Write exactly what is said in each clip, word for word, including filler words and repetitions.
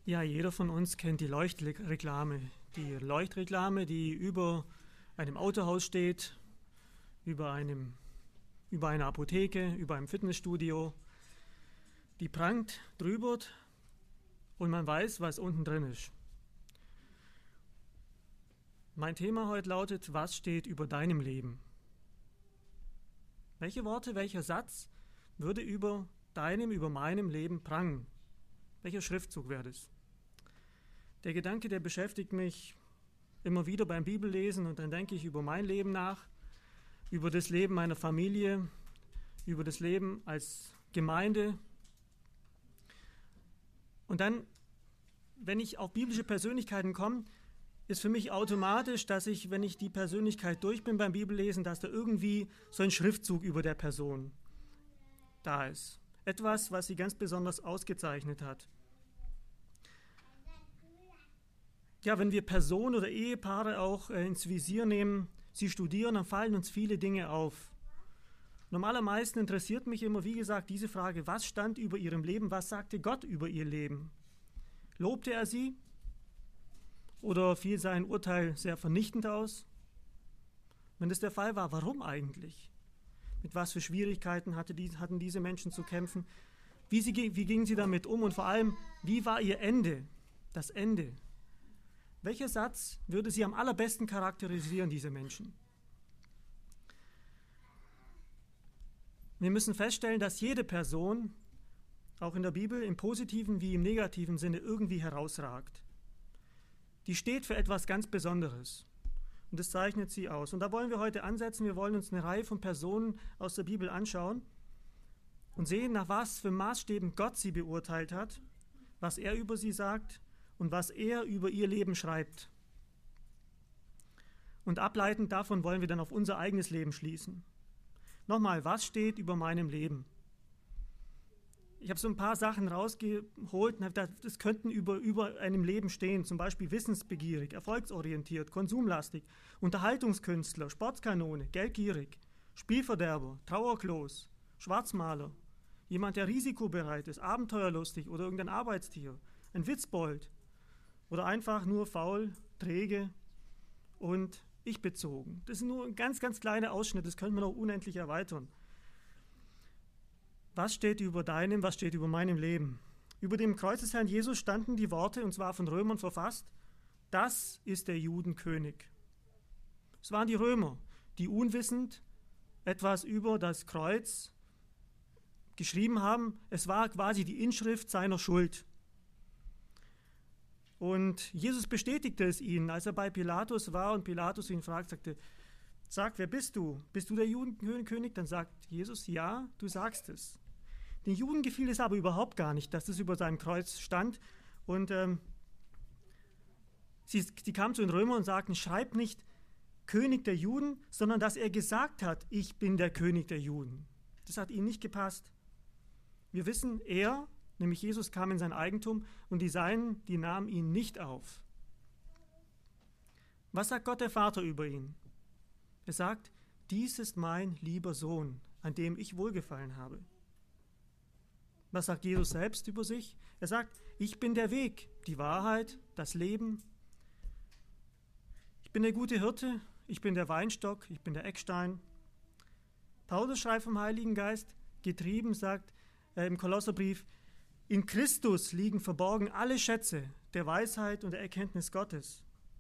Ja, jeder von uns kennt die Leuchtreklame. Die Leuchtreklame, die über einem Autohaus steht, über, einem, über einer Apotheke, über einem Fitnessstudio. Die prangt drüber und man weiß, was unten drin ist. Mein Thema heute lautet, was steht über deinem Leben? Welche Worte, welcher Satz würde über deinem, über meinem Leben prangen? Welcher Schriftzug wäre das? Der Gedanke, der beschäftigt mich immer wieder beim Bibellesen und dann denke ich über mein Leben nach, über das Leben meiner Familie, über das Leben als Gemeinde. Und dann, wenn ich auf biblische Persönlichkeiten komme, ist für mich automatisch, dass ich, wenn ich die Persönlichkeit durch bin beim Bibellesen, dass da irgendwie so ein Schriftzug über der Person da ist. Etwas, was sie ganz besonders ausgezeichnet hat. Ja, wenn wir Personen oder Ehepaare auch äh, ins Visier nehmen, sie studieren, dann fallen uns viele Dinge auf. Und am allermeisten interessiert mich immer, wie gesagt, diese Frage, was stand über ihrem Leben, was sagte Gott über ihr Leben? Lobte er sie? Oder fiel sein Urteil sehr vernichtend aus? Wenn das der Fall war, warum eigentlich? Mit was für Schwierigkeiten hatte die, hatten diese Menschen zu kämpfen? Wie, sie, wie gingen sie damit um? Und vor allem, wie war ihr Ende? Das Ende. Welcher Satz würde sie am allerbesten charakterisieren, diese Menschen? Wir müssen feststellen, dass jede Person, auch in der Bibel, im positiven wie im negativen Sinne irgendwie herausragt. Die steht für etwas ganz Besonderes und das zeichnet sie aus. Und da wollen wir heute ansetzen, wir wollen uns eine Reihe von Personen aus der Bibel anschauen und sehen, nach was für Maßstäben Gott sie beurteilt hat, was er über sie sagt und was er über ihr Leben schreibt. Und ableitend davon wollen wir dann auf unser eigenes Leben schließen. Nochmal, was steht über meinem Leben? Ich habe so ein paar Sachen rausgeholt und habe gedacht, das könnten über, über einem Leben stehen, zum Beispiel wissensbegierig, erfolgsorientiert, konsumlastig, Unterhaltungskünstler, Sportskanone, geldgierig, Spielverderber, Trauerklos, Schwarzmaler, jemand, der risikobereit ist, abenteuerlustig oder irgendein Arbeitstier, ein Witzbold oder einfach nur faul, träge und ich-bezogen. Das ist nur ein ganz, ganz kleiner Ausschnitt, das können wir noch unendlich erweitern. Was steht über deinem, was steht über meinem Leben? Über dem Kreuz des Herrn Jesus standen die Worte, und zwar von Römern verfasst, das ist der Judenkönig. Es waren die Römer, die unwissend etwas über das Kreuz geschrieben haben. Es war quasi die Inschrift seiner Schuld. Und Jesus bestätigte es ihnen, als er bei Pilatus war und Pilatus ihn fragt, sagte, sag, wer bist du? Bist du der Judenkönig? Dann sagt Jesus, ja, du sagst es. Den Juden gefiel es aber überhaupt gar nicht, dass es über seinem Kreuz stand. Und ähm, sie, sie kamen zu den Römern und sagten, schreib nicht König der Juden, sondern dass er gesagt hat, ich bin der König der Juden. Das hat ihnen nicht gepasst. Wir wissen, er, nämlich Jesus, kam in sein Eigentum und die Seinen, die nahmen ihn nicht auf. Was sagt Gott der Vater über ihn? Er sagt, dies ist mein lieber Sohn, an dem ich wohlgefallen habe. Was sagt Jesus selbst über sich? Er sagt, ich bin der Weg, die Wahrheit, das Leben. Ich bin der gute Hirte, ich bin der Weinstock, ich bin der Eckstein. Paulus schreibt vom Heiligen Geist, getrieben, sagt er im Kolosserbrief, in Christus liegen verborgen alle Schätze der Weisheit und der Erkenntnis Gottes.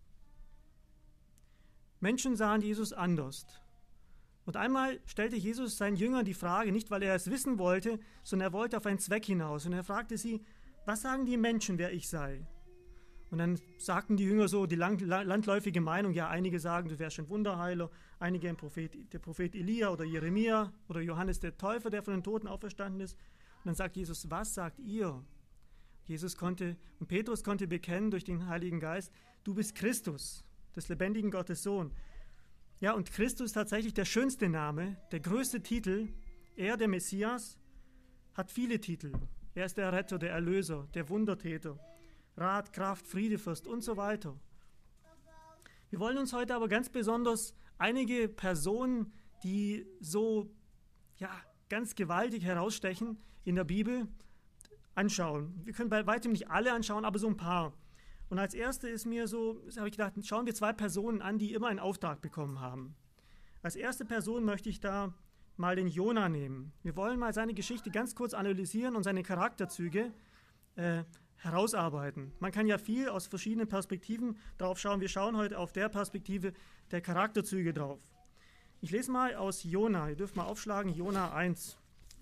Menschen sahen Jesus anders. Und einmal stellte Jesus seinen Jüngern die Frage, nicht weil er es wissen wollte, sondern er wollte auf einen Zweck hinaus. Und er fragte sie, was sagen die Menschen, wer ich sei? Und dann sagten die Jünger so die lang, landläufige Meinung, ja, einige sagen, du wärst ein Wunderheiler, einige ein Prophet, der Prophet Elia oder Jeremia oder Johannes der Täufer, der von den Toten auferstanden ist. Und dann sagt Jesus, was sagt ihr? Jesus konnte, und Petrus konnte bekennen durch den Heiligen Geist, du bist Christus, des lebendigen Gottes Sohn. Ja, und Christus ist tatsächlich der schönste Name, der größte Titel. Er, der Messias, hat viele Titel. Er ist der Retter, der Erlöser, der Wundertäter, Rat, Kraft, Friedefürst und so weiter. Wir wollen uns heute aber ganz besonders einige Personen, die so ja, ganz gewaltig herausstechen in der Bil, anschauen. Wir können bei weitem nicht alle anschauen, aber so ein paar. Und als erste ist mir so, habe ich gedacht, schauen wir zwei Personen an, die immer einen Auftrag bekommen haben. Als erste Person möchte ich da mal den Jona nehmen. Wir wollen mal seine Geschichte ganz kurz analysieren und seine Charakterzüge äh, herausarbeiten. Man kann ja viel aus verschiedenen Perspektiven drauf schauen. Wir schauen heute auf der Perspektive der Charakterzüge drauf. Ich lese mal aus Jona. Ihr dürft mal aufschlagen, Jona eins.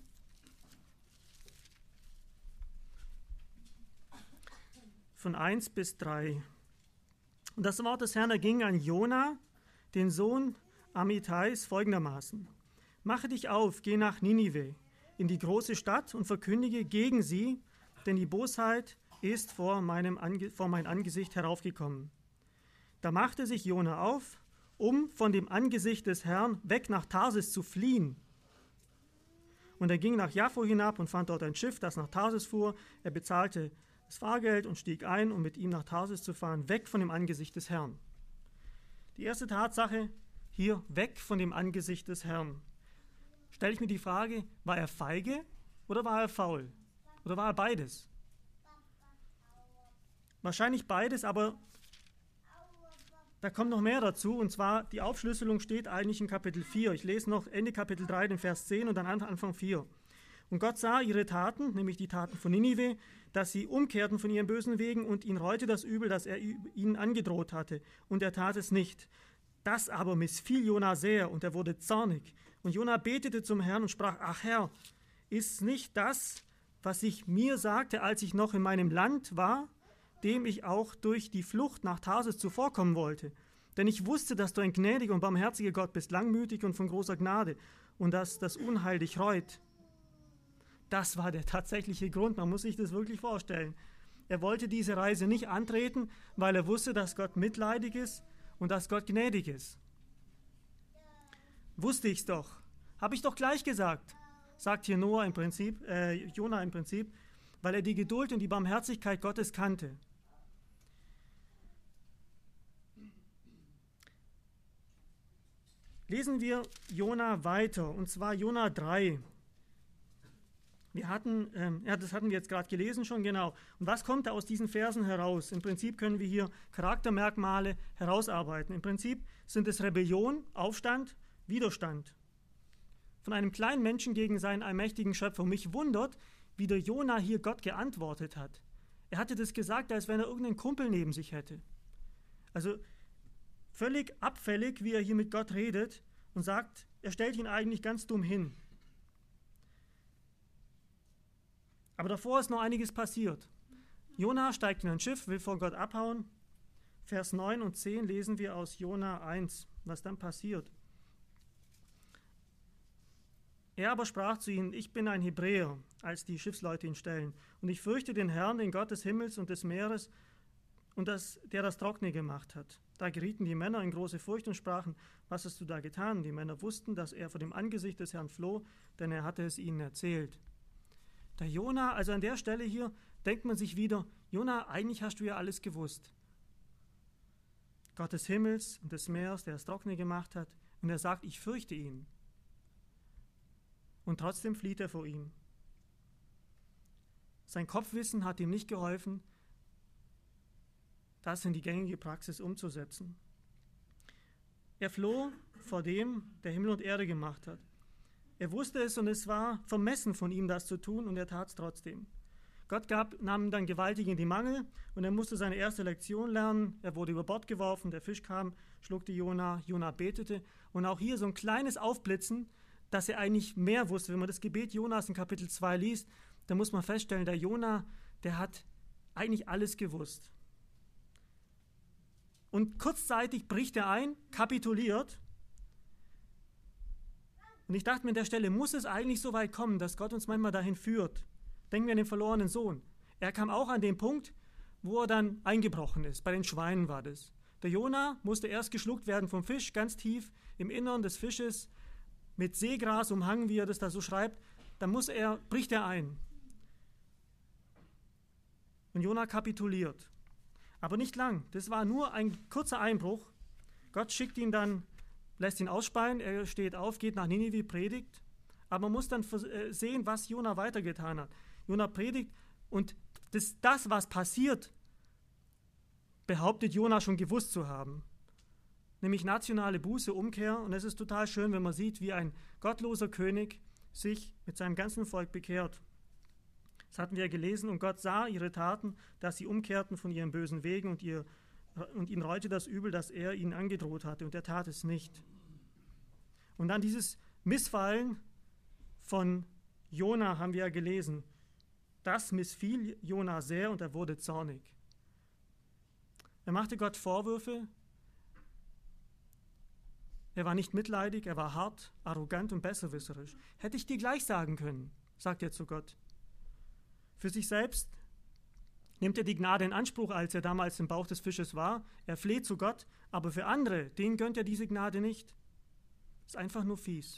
Von eins bis drei. Und das Wort des Herrn erging an Jona, den Sohn Amittais, folgendermaßen. Mache dich auf, geh nach Ninive, in die große Stadt und verkündige gegen sie, denn die Bosheit ist vor, meinem Ange- vor mein Angesicht heraufgekommen. Da machte sich Jona auf, um von dem Angesicht des Herrn weg nach Tarsis zu fliehen. Und er ging nach Jaffo hinab und fand dort ein Schiff, das nach Tarsis fuhr. Er bezahlte das Fahrgeld und stieg ein, um mit ihm nach Tarsis zu fahren, weg von dem Angesicht des Herrn. Die erste Tatsache hier, weg von dem Angesicht des Herrn. Stelle ich mir die Frage, war er feige oder war er faul? Oder war er beides? Wahrscheinlich beides, aber da kommt noch mehr dazu, und zwar die Aufschlüsselung steht eigentlich in Kapitel vier. Ich lese noch Ende Kapitel drei, den Vers zehn und dann Anfang vier. Und Gott sah ihre Taten, nämlich die Taten von Ninive, dass sie umkehrten von ihren bösen Wegen und ihn reute das Übel, das er ihnen angedroht hatte. Und er tat es nicht. Das aber missfiel Jona sehr und er wurde zornig. Und Jona betete zum Herrn und sprach, ach Herr, ist nicht das, was ich mir sagte, als ich noch in meinem Land war, dem ich auch durch die Flucht nach Tarsis zuvorkommen wollte? Denn ich wusste, dass du ein gnädiger und barmherziger Gott bist, langmütig und von großer Gnade, und dass das Unheil dich reut. Das war der tatsächliche Grund, man muss sich das wirklich vorstellen. Er wollte diese Reise nicht antreten, weil er wusste, dass Gott mitleidig ist und dass Gott gnädig ist. Wusste ich's doch. Habe ich doch gleich gesagt, sagt hier Noah im Prinzip, äh, Jona im Prinzip, weil er die Geduld und die Barmherzigkeit Gottes kannte. Lesen wir Jona weiter, und zwar Jona drei. Wir hatten, ähm, ja, das hatten wir jetzt gerade gelesen schon, genau. Und was kommt da aus diesen Versen heraus? Im Prinzip können wir hier Charaktermerkmale herausarbeiten. Im Prinzip sind es Rebellion, Aufstand, Widerstand. Von einem kleinen Menschen gegen seinen allmächtigen Schöpfer. Und mich wundert, wie der Jona hier Gott geantwortet hat. Er hatte das gesagt, als wenn er irgendeinen Kumpel neben sich hätte. Also völlig abfällig, wie er hier mit Gott redet und sagt, er stellt ihn eigentlich ganz dumm hin. Aber davor ist noch einiges passiert. Jona steigt in ein Schiff, will vor Gott abhauen. Vers neun und zehn lesen wir aus Jona eins, was dann passiert. Er aber sprach zu ihnen, ich bin ein Hebräer, als die Schiffsleute ihn stellen, und ich fürchte den Herrn, den Gott des Himmels und des Meeres, und das, der das Trockene gemacht hat. Da gerieten die Männer in große Furcht und sprachen, was hast du da getan? Die Männer wussten, dass er vor dem Angesicht des Herrn floh, denn er hatte es ihnen erzählt. Der Jona, also an der Stelle hier, denkt man sich wieder, Jona, eigentlich hast du ja alles gewusst. Gott des Himmels und des Meeres, der das Trockene gemacht hat, und er sagt, ich fürchte ihn. Und trotzdem flieht er vor ihm. Sein Kopfwissen hat ihm nicht geholfen, das in die gängige Praxis umzusetzen. Er floh vor dem, der Himmel und Erde gemacht hat. Er wusste es und es war vermessen von ihm, das zu tun, und er tat es trotzdem. Gott gab, nahm ihn dann gewaltig in die Mangel und er musste seine erste Lektion lernen. Er wurde über Bord geworfen, der Fisch kam, schluckte Jona, Jona betete. Und auch hier so ein kleines Aufblitzen, dass er eigentlich mehr wusste. Wenn man das Gebet Jonas in Kapitel zwei liest, dann muss man feststellen, der Jona, der hat eigentlich alles gewusst. Und kurzzeitig bricht er ein, kapituliert. Und ich dachte mir an der Stelle, muss es eigentlich so weit kommen, dass Gott uns manchmal dahin führt? Denken wir an den verlorenen Sohn. Er kam auch an den Punkt, wo er dann eingebrochen ist. Bei den Schweinen war das. Der Jona musste erst geschluckt werden vom Fisch, ganz tief im Innern des Fisches, mit Seegras umhangen, wie er das da so schreibt. Dann muss er, bricht er ein. Und Jona kapituliert. Aber nicht lang. Das war nur ein kurzer Einbruch. Gott schickt ihn dann, lässt ihn ausspeien. Er steht auf, geht nach Ninive, predigt. Aber man muss dann sehen, was Jona weitergetan hat. Jona predigt Und das, das, was passiert, behauptet Jona schon gewusst zu haben. Nämlich nationale Buße, Umkehr. Und es ist total schön, wenn man sieht, wie ein gottloser König sich mit seinem ganzen Volk bekehrt. Das hatten wir gelesen. Und Gott sah ihre Taten, dass sie umkehrten von ihren bösen Wegen und, ihr, und ihn reute das Übel, das er ihnen angedroht hatte. Und er tat es nicht. Und dann dieses Missfallen von Jona haben wir ja gelesen. Das missfiel Jona sehr und er wurde zornig. Er machte Gott Vorwürfe. Er war nicht mitleidig, er war hart, arrogant und besserwisserisch. Hätte ich dir gleich sagen können, sagt er zu Gott. Für sich selbst nimmt er die Gnade in Anspruch, als er damals im Bauch des Fisches war. Er fleht zu Gott, aber für andere, denen gönnt er diese Gnade nicht. Ist einfach nur fies.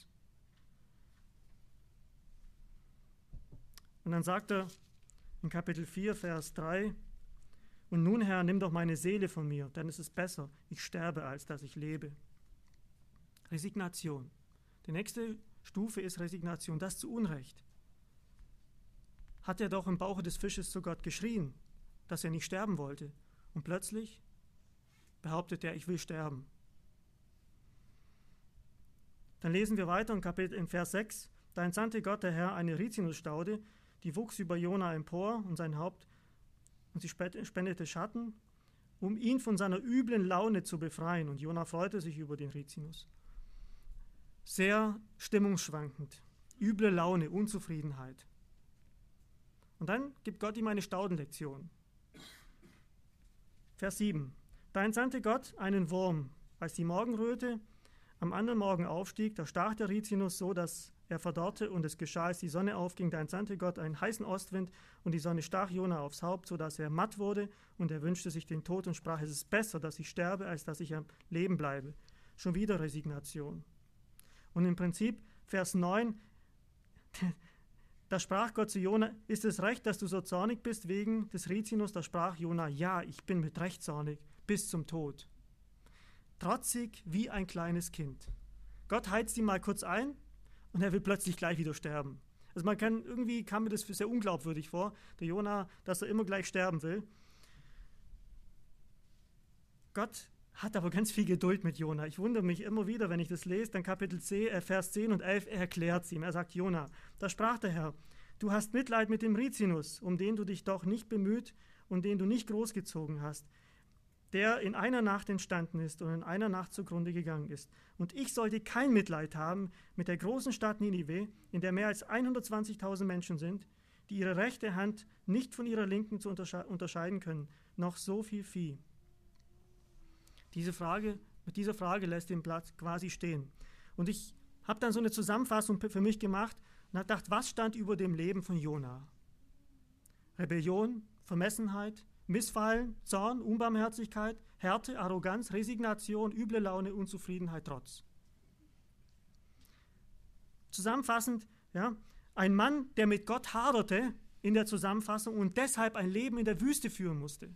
Und dann sagt er in Kapitel vier, Vers drei, und nun, Herr, nimm doch meine Seele von mir, denn es ist besser, ich sterbe, als dass ich lebe. Resignation. Die nächste Stufe ist Resignation, das zu Unrecht. Hat er doch im Bauche des Fisches zu Gott geschrien, dass er nicht sterben wollte. Und plötzlich behauptet er, ich will sterben. Dann lesen wir weiter in, Kapitel, in Vers sechs. Da entsandte Gott, der Herr, eine Rizinusstaude, die wuchs über Jona empor und sein Haupt, und sie spendete Schatten, um ihn von seiner üblen Laune zu befreien. Und Jona freute sich über den Rizinus. Sehr stimmungsschwankend, üble Laune, Unzufriedenheit. Und dann gibt Gott ihm eine Staudenlektion. Vers sieben. Da entsandte Gott einen Wurm. Als die Morgenröte am anderen Morgen aufstieg, da stach der Rizinus so, dass er verdorrte, und es geschah, als die Sonne aufging, da entsandte Gott einen heißen Ostwind, und die Sonne stach Jona aufs Haupt, so dass er matt wurde, und er wünschte sich den Tod und sprach, es ist besser, dass ich sterbe, als dass ich am Leben bleibe. Schon wieder Resignation. Und im Prinzip, Vers neun, da sprach Gott zu Jona, ist es recht, dass du so zornig bist wegen des Rizinus? Da sprach Jona, ja, ich bin mit Recht zornig, bis zum Tod. Trotzig wie ein kleines Kind. Gott heizt ihn mal kurz ein und er will plötzlich gleich wieder sterben. Also man kann, irgendwie kam mir das für sehr unglaubwürdig vor, der Jona, dass er immer gleich sterben will. Gott hat aber ganz viel Geduld mit Jona. Ich wundere mich immer wieder, wenn ich das lese, dann Kapitel zehn, Vers zehn und elf, er erklärt es ihm. Er sagt, Jona, da sprach der Herr, du hast Mitleid mit dem Rizinus, um den du dich doch nicht bemüht und den du nicht großgezogen hast, der in einer Nacht entstanden ist und in einer Nacht zugrunde gegangen ist. Und ich sollte kein Mitleid haben mit der großen Stadt Ninive, in der mehr als hundertzwanzigtausend Menschen sind, die ihre rechte Hand nicht von ihrer linken zu untersche- unterscheiden können, noch so viel Vieh. Diese Frage, mit dieser Frage lässt den Platz quasi stehen. Und ich habe dann so eine Zusammenfassung für mich gemacht und habe gedacht, was stand über dem Leben von Jona? Rebellion, Vermessenheit, Missfallen, Zorn, Unbarmherzigkeit, Härte, Arroganz, Resignation, üble Laune, Unzufriedenheit, Trotz. Zusammenfassend, ja, ein Mann, der mit Gott haderte in der Zusammenfassung und deshalb ein Leben in der Wüste führen musste.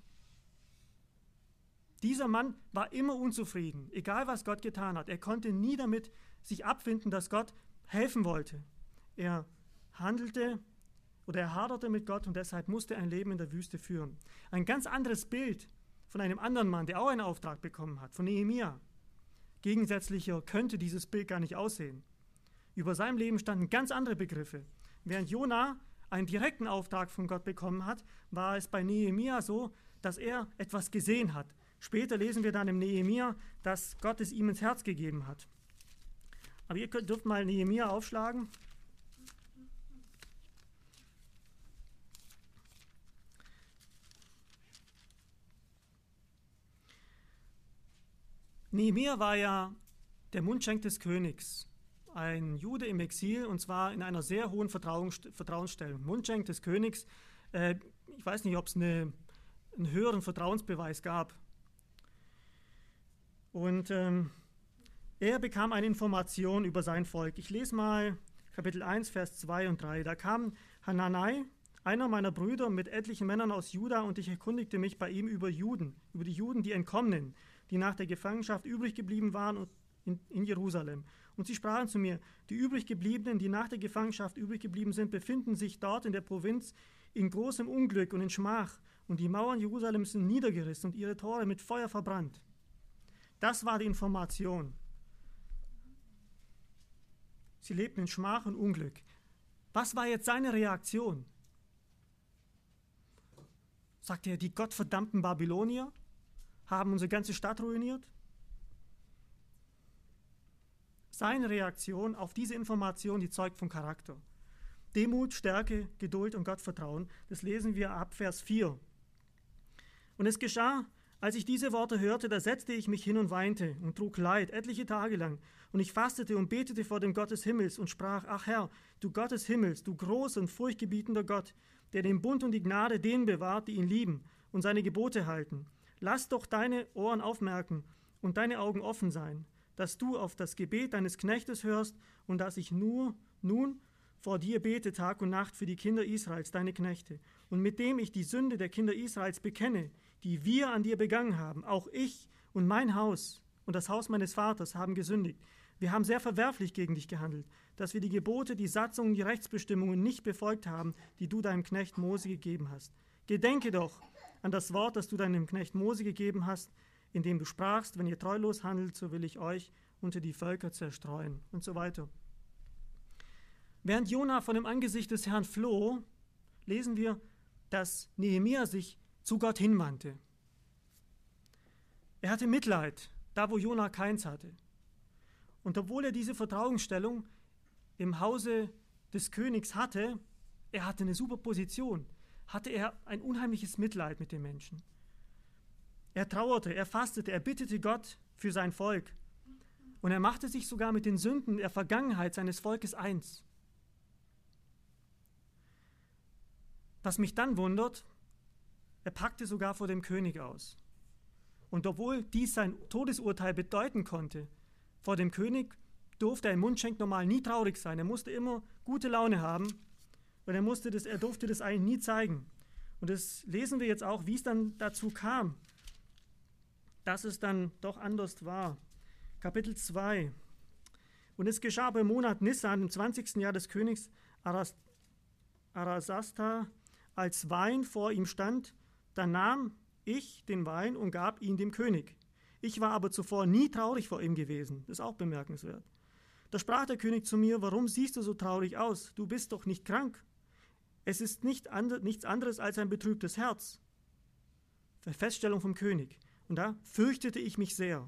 Dieser Mann war immer unzufrieden, egal was Gott getan hat. Er konnte nie damit sich abfinden, dass Gott helfen wollte. Er handelte oder er haderte mit Gott und deshalb musste er ein Leben in der Wüste führen. Ein ganz anderes Bild von einem anderen Mann, der auch einen Auftrag bekommen hat, von Nehemia. Gegensätzlicher könnte dieses Bild gar nicht aussehen. Über seinem Leben standen ganz andere Begriffe. Während Jona einen direkten Auftrag von Gott bekommen hat, war es bei Nehemia so, dass er etwas gesehen hat. Später lesen wir dann im Nehemia, dass Gott es ihm ins Herz gegeben hat. Aber ihr könnt, dürft mal Nehemia aufschlagen. Nehemia war ja der Mundschenk des Königs, ein Jude im Exil, und zwar in einer sehr hohen Vertrauensstellung. Mundschenk des Königs, äh, ich weiß nicht, ob es eine, einen höheren Vertrauensbeweis gab. Und ähm, er bekam eine Information über sein Volk. Ich lese mal Kapitel eins, Vers zwei und drei. Da kam Hananai, einer meiner Brüder, mit etlichen Männern aus Juda, und ich erkundigte mich bei ihm über Juden, über die Juden, die Entkommenen, die nach der Gefangenschaft übrig geblieben waren in, in Jerusalem. Und sie sprachen zu mir, die übrig gebliebenen, die nach der Gefangenschaft übrig geblieben sind, befinden sich dort in der Provinz, in großem Unglück und in Schmach, und die Mauern Jerusalems sind niedergerissen und ihre Tore mit Feuer verbrannt. Das war die Information. Sie lebten in Schmach und Unglück. Was war jetzt seine Reaktion? Sagte er, die gottverdammten Babylonier haben unsere ganze Stadt ruiniert? Seine Reaktion auf diese Information, die zeugt vom Charakter. Demut, Stärke, Geduld und Gottvertrauen, das lesen wir ab Vers vier. Und es geschah, als ich diese Worte hörte, da setzte ich mich hin und weinte und trug Leid etliche Tage lang. Und ich fastete und betete vor dem Gott des Himmels und sprach, ach Herr, du Gott des Himmels, du großer und furchtgebietender Gott, der den Bund und die Gnade denen bewahrt, die ihn lieben und seine Gebote halten. Lass doch deine Ohren aufmerken und deine Augen offen sein, dass du auf das Gebet deines Knechtes hörst und dass ich nur nun vor dir bete Tag und Nacht für die Kinder Israels, deine Knechte, und mit dem ich die Sünde der Kinder Israels bekenne, die wir an dir begangen haben. Auch ich und mein Haus und das Haus meines Vaters haben gesündigt. Wir haben sehr verwerflich gegen dich gehandelt, dass wir die Gebote, die Satzungen, die Rechtsbestimmungen nicht befolgt haben, die du deinem Knecht Mose gegeben hast. Gedenke doch an das Wort, das du deinem Knecht Mose gegeben hast, indem du sprachst, wenn ihr treulos handelt, so will ich euch unter die Völker zerstreuen und so weiter. Während Jona von dem Angesicht des Herrn floh, lesen wir, dass Nehemia sich zu Gott hinwandte. Er hatte Mitleid, da wo Jona keins hatte. Und obwohl er diese Vertrauensstellung im Hause des Königs hatte, er hatte eine super Position, hatte er ein unheimliches Mitleid mit den Menschen. Er trauerte, er fastete, er bittete Gott für sein Volk. Und er machte sich sogar mit den Sünden der Vergangenheit seines Volkes eins. Was mich dann wundert, er packte sogar vor dem König aus. Und obwohl dies sein Todesurteil bedeuten konnte, vor dem König durfte ein Mundschenk normal nie traurig sein. Er musste immer gute Laune haben und er, musste das, er durfte das eigentlich nie zeigen. Und das lesen wir jetzt auch, wie es dann dazu kam, dass es dann doch anders war. Kapitel zwei. Und es geschah im Monat Nissan, im zwanzigsten Jahr des Königs Aras, Arasasta, als Wein vor ihm stand, da nahm ich den Wein und gab ihn dem König. Ich war aber zuvor nie traurig vor ihm gewesen. Das ist auch bemerkenswert. Da sprach der König zu mir, warum siehst du so traurig aus? Du bist doch nicht krank. Es ist nicht andre, nichts anderes als ein betrübtes Herz. Feststellung vom König. Und da fürchtete ich mich sehr,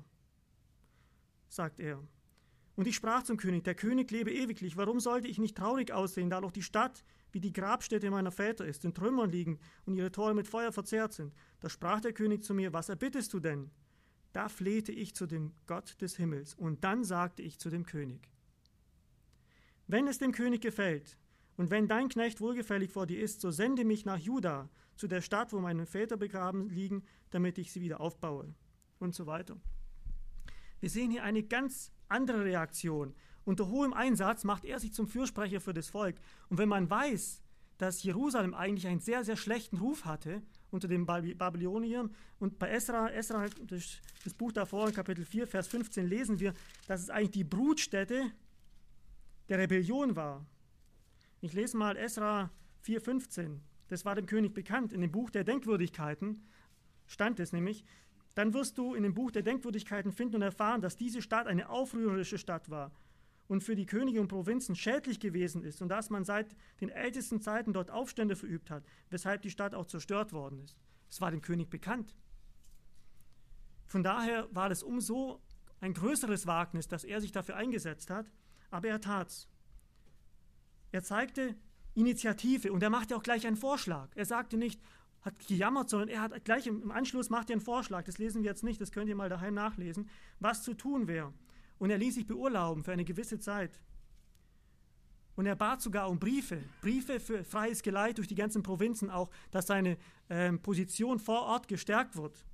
sagt er. Und ich sprach zum König, der König lebe ewiglich. Warum sollte ich nicht traurig aussehen, da doch die Stadt wie die Grabstätte meiner Väter ist, in Trümmern liegen und ihre Tore mit Feuer verzehrt sind? Da sprach der König zu mir, was erbittest du denn? Da flehte ich zu dem Gott des Himmels. Und dann sagte ich zu dem König, wenn es dem König gefällt und wenn dein Knecht wohlgefällig vor dir ist, so sende mich nach Juda, zu der Stadt, wo meine Väter begraben liegen, damit ich sie wieder aufbaue und so weiter. Wir sehen hier eine ganz andere Reaktion. Unter hohem Einsatz macht er sich zum Fürsprecher für das Volk. Und wenn man weiß, dass Jerusalem eigentlich einen sehr, sehr schlechten Ruf hatte unter den Babyloniern, und bei Esra, Esra das, das Buch davor, in Kapitel vier, Vers fünfzehn, lesen wir, dass es eigentlich die Brutstätte der Rebellion war. Ich lese mal Esra vier, fünfzehn. Das war dem König bekannt. In dem Buch der Denkwürdigkeiten stand es nämlich, dann wirst du in dem Buch der Denkwürdigkeiten finden und erfahren, dass diese Stadt eine aufrührerische Stadt war und für die Könige und Provinzen schädlich gewesen ist und dass man seit den ältesten Zeiten dort Aufstände verübt hat, weshalb die Stadt auch zerstört worden ist. Es war dem König bekannt. Von daher war es umso ein größeres Wagnis, dass er sich dafür eingesetzt hat, aber er tat's. Er zeigte Initiative und er machte auch gleich einen Vorschlag. Er sagte nicht, hat gejammert, sondern er hat gleich im Anschluss macht er einen Vorschlag. Das lesen wir jetzt nicht, das könnt ihr mal daheim nachlesen, was zu tun wäre. Und er ließ sich beurlauben für eine gewisse Zeit. Und er bat sogar um Briefe, Briefe für freies Geleit durch die ganzen Provinzen auch, dass seine ähm, Position vor Ort gestärkt wird.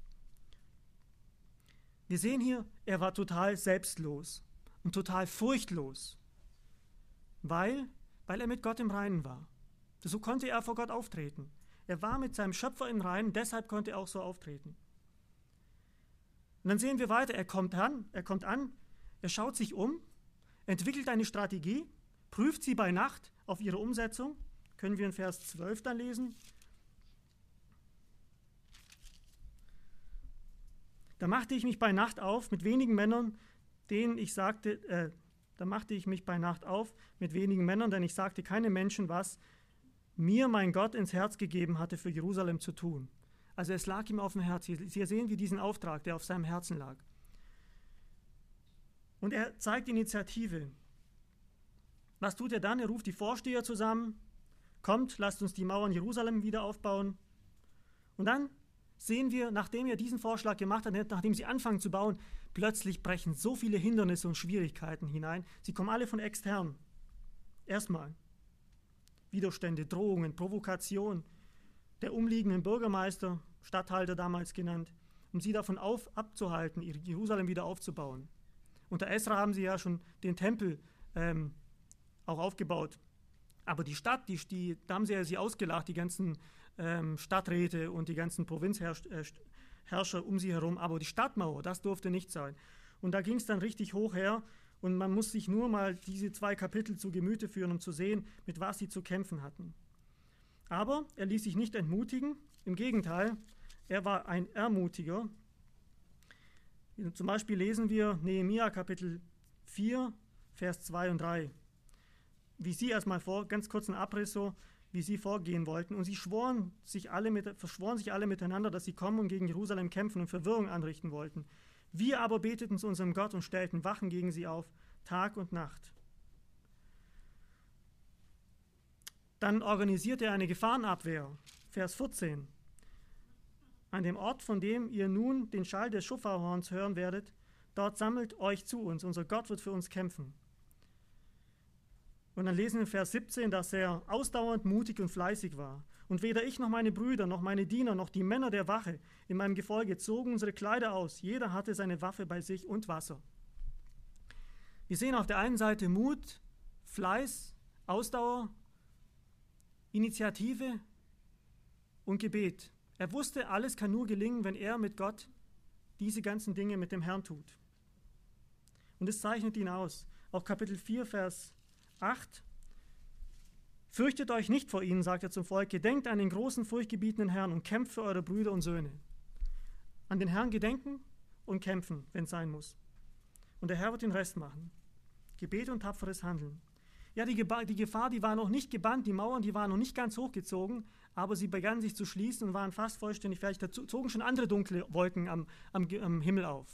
Wir sehen hier, er war total selbstlos und total furchtlos, weil, weil er mit Gott im Reinen war. So konnte er vor Gott auftreten. Er war mit seinem Schöpfer im Reinen, deshalb konnte er auch so auftreten. Und dann sehen wir weiter, er kommt an, er kommt an, er schaut sich um, entwickelt eine Strategie, prüft sie bei Nacht auf ihre Umsetzung können wir in Vers zwölf dann lesen. Da machte ich mich bei Nacht auf mit wenigen Männern, denen ich sagte, äh, da machte ich mich bei Nacht auf mit wenigen Männern, denn ich sagte keinem Menschen, was mir mein Gott ins Herz gegeben hatte, für Jerusalem zu tun. Also es lag ihm auf dem Herz. Sie sehen wie diesen Auftrag, der auf seinem Herzen lag. Und er zeigt Initiative. Was tut er dann? Er ruft die Vorsteher zusammen. Kommt, lasst uns die Mauern Jerusalem wieder aufbauen. Und dann sehen wir, nachdem er diesen Vorschlag gemacht hat, nachdem sie anfangen zu bauen, plötzlich brechen so viele Hindernisse und Schwierigkeiten hinein. Sie kommen alle von extern. Erstmal Widerstände, Drohungen, Provokation der umliegenden Bürgermeister, Statthalter damals genannt, um sie davon auf, abzuhalten, Jerusalem wieder aufzubauen. Unter Esra haben sie ja schon den Tempel ähm, auch aufgebaut. Aber die Stadt, die, die, da haben sie ja sie ausgelacht, die ganzen ähm, Stadträte und die ganzen Provinzherrscher um sie herum. Aber die Stadtmauer, das durfte nicht sein. Und da ging es dann richtig hoch her. Und man muss sich nur mal diese zwei Kapitel zu Gemüte führen, um zu sehen, mit was sie zu kämpfen hatten. Aber er ließ sich nicht entmutigen. Im Gegenteil, er war ein Ermutiger. Zum Beispiel lesen wir Nehemia Kapitel vier, Vers zwei und drei. Wie sie erstmal vor, ganz kurz ein Abriss so, wie sie vorgehen wollten. Und sie schworen sich alle mit, verschworen sich alle miteinander, dass sie kommen und gegen Jerusalem kämpfen und Verwirrung anrichten wollten. Wir aber beteten zu unserem Gott und stellten Wachen gegen sie auf, Tag und Nacht. Dann organisierte er eine Gefahrenabwehr, Vers vierzehn. An dem Ort, von dem ihr nun den Schall des Schofarhorns hören werdet, dort sammelt euch zu uns, unser Gott wird für uns kämpfen. Und dann lesen wir in Vers siebzehn, dass er ausdauernd mutig und fleißig war. Und weder ich noch meine Brüder, noch meine Diener, noch die Männer der Wache in meinem Gefolge zogen unsere Kleider aus. Jeder hatte seine Waffe bei sich und Wasser. Wir sehen auf der einen Seite Mut, Fleiß, Ausdauer, Initiative und Gebet. Er wusste, alles kann nur gelingen, wenn er mit Gott diese ganzen Dinge mit dem Herrn tut. Und es zeichnet ihn aus. Auch Kapitel vier, Vers acht. Fürchtet euch nicht vor ihnen, sagt er zum Volk, gedenkt an den großen, furchtgebietenden Herrn und kämpft für eure Brüder und Söhne. An den Herrn gedenken und kämpfen, wenn es sein muss. Und der Herr wird den Rest machen. Gebet und tapferes Handeln. Ja, die, Geba- die Gefahr, die war noch nicht gebannt, die Mauern, die waren noch nicht ganz hochgezogen, aber sie begannen sich zu schließen und waren fast vollständig fertig. Da zogen schon andere dunkle Wolken am, am, am Himmel auf.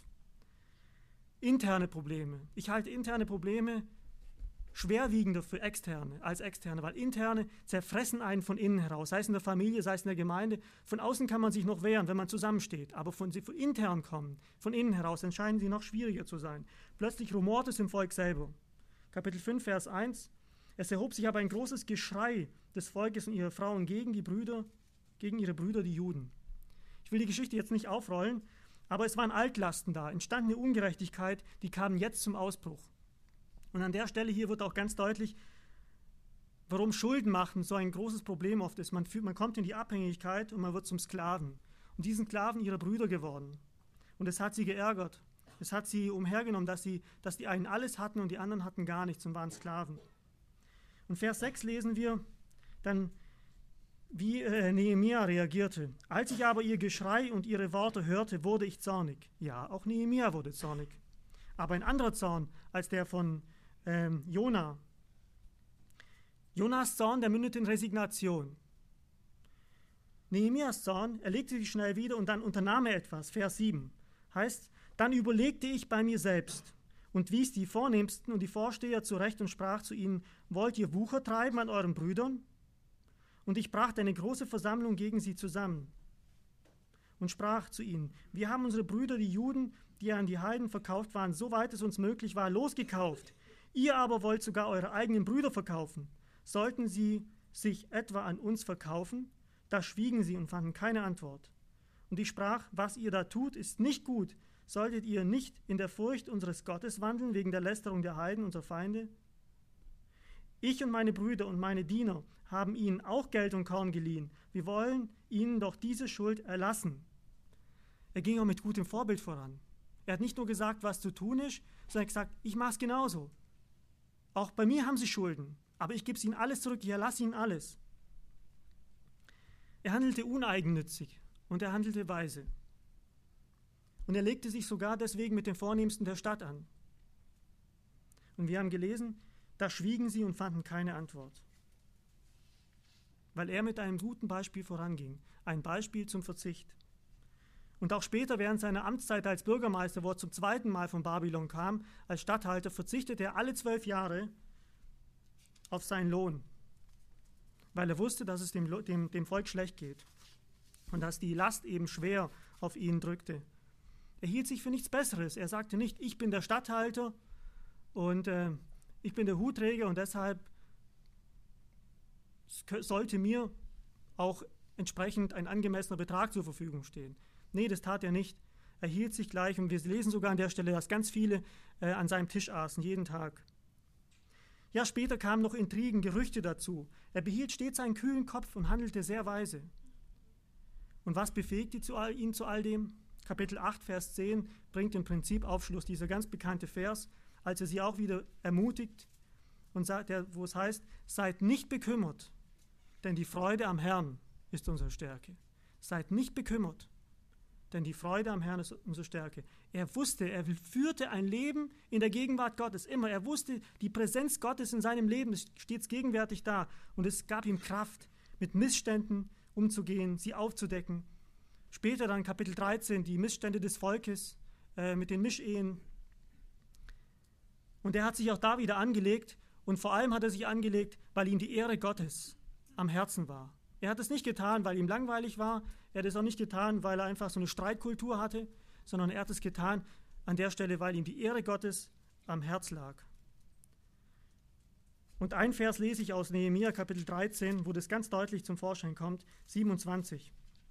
Interne Probleme. Ich halte interne Probleme schwerwiegender für externe als externe, weil interne zerfressen einen von innen heraus, sei es in der Familie, sei es in der Gemeinde. Von außen kann man sich noch wehren, wenn man zusammensteht, aber von sie von intern kommen, von innen heraus, dann scheinen sie noch schwieriger zu sein. Plötzlich rumort es im Volk selber. Kapitel fünf, Vers eins. Es erhob sich aber ein großes Geschrei des Volkes und ihrer Frauen gegen die Brüder, gegen ihre Brüder, die Juden. Ich will die Geschichte jetzt nicht aufrollen, aber es waren Altlasten da, entstandene Ungerechtigkeit, die kamen jetzt zum Ausbruch. Und an der Stelle hier wird auch ganz deutlich, warum Schulden machen so ein großes Problem oft ist. Man, fühlt, man kommt in die Abhängigkeit und man wird zum Sklaven. Und die sind Sklaven ihrer Brüder geworden. Und es hat sie geärgert. Es hat sie umhergenommen, dass, sie, dass die einen alles hatten und die anderen hatten gar nichts und waren Sklaven. Und Vers sechs lesen wir dann, wie äh, Nehemia reagierte. Als ich aber ihr Geschrei und ihre Worte hörte, wurde ich zornig. Ja, auch Nehemia wurde zornig. Aber ein anderer Zorn als der von ähm, Jona. Jonas Zorn, der mündet in Resignation. Nehemias Zorn, er legte sich schnell wieder und dann unternahm er etwas. Vers sieben heißt, dann überlegte ich bei mir selbst und wies die Vornehmsten und die Vorsteher zurecht und sprach zu ihnen, wollt ihr Wucher treiben an euren Brüdern? Und ich brachte eine große Versammlung gegen sie zusammen und sprach zu ihnen, wir haben unsere Brüder, die Juden, die an die Heiden verkauft waren, soweit es uns möglich war, losgekauft. Ihr aber wollt sogar eure eigenen Brüder verkaufen. Sollten sie sich etwa an uns verkaufen? Da schwiegen sie und fanden keine Antwort. Und ich sprach, was ihr da tut, ist nicht gut. Solltet ihr nicht in der Furcht unseres Gottes wandeln, wegen der Lästerung der Heiden, unserer Feinde? Ich und meine Brüder und meine Diener haben ihnen auch Geld und Korn geliehen. Wir wollen ihnen doch diese Schuld erlassen. Er ging auch mit gutem Vorbild voran. Er hat nicht nur gesagt, was zu tun ist, sondern er hat gesagt, ich mache es genauso. Auch bei mir haben sie Schulden, aber ich gebe es ihnen alles zurück, ich erlasse ihnen alles. Er handelte uneigennützig und er handelte weise. Und er legte sich sogar deswegen mit den Vornehmsten der Stadt an. Und wir haben gelesen, da schwiegen sie und fanden keine Antwort. Weil er mit einem guten Beispiel voranging, ein Beispiel zum Verzicht. Und auch später während seiner Amtszeit als Bürgermeister, wo er zum zweiten Mal von Babylon kam, als Statthalter, verzichtete er alle zwölf Jahre auf seinen Lohn, weil er wusste, dass es dem, dem, dem Volk schlecht geht und dass die Last eben schwer auf ihn drückte. Er hielt sich für nichts Besseres. Er sagte nicht, ich bin der Statthalter und äh, ich bin der Hutträger und deshalb sollte mir auch entsprechend ein angemessener Betrag zur Verfügung stehen. Nee, das tat er nicht. Er hielt sich gleich und wir lesen sogar an der Stelle, dass ganz viele äh, an seinem Tisch aßen, jeden Tag. Ja, später kamen noch Intrigen, Gerüchte dazu. Er behielt stets einen kühlen Kopf und handelte sehr weise. Und was befähigte ihn zu all dem? Kapitel acht, Vers zehn bringt im Prinzip Aufschluss, dieser ganz bekannte Vers, als er sie auch wieder ermutigt, und sagt, der, wo es heißt, seid nicht bekümmert, denn die Freude am Herrn ist unsere Stärke. Seid nicht bekümmert, denn die Freude am Herrn ist unsere Stärke. Er wusste, er führte ein Leben in der Gegenwart Gottes immer. Er wusste, die Präsenz Gottes in seinem Leben ist stets gegenwärtig da. Und es gab ihm Kraft, mit Missständen umzugehen, sie aufzudecken. Später dann Kapitel dreizehn, die Missstände des Volkes äh, mit den Mischehen. Und er hat sich auch da wieder angelegt. Und vor allem hat er sich angelegt, weil ihm die Ehre Gottes am Herzen war. Er hat es nicht getan, weil ihm langweilig war. Er hat es auch nicht getan, weil er einfach so eine Streitkultur hatte, sondern er hat es getan an der Stelle, weil ihm die Ehre Gottes am Herz lag. Und ein Vers lese ich aus Nehemia, Kapitel dreizehn, wo das ganz deutlich zum Vorschein kommt, siebenundzwanzig.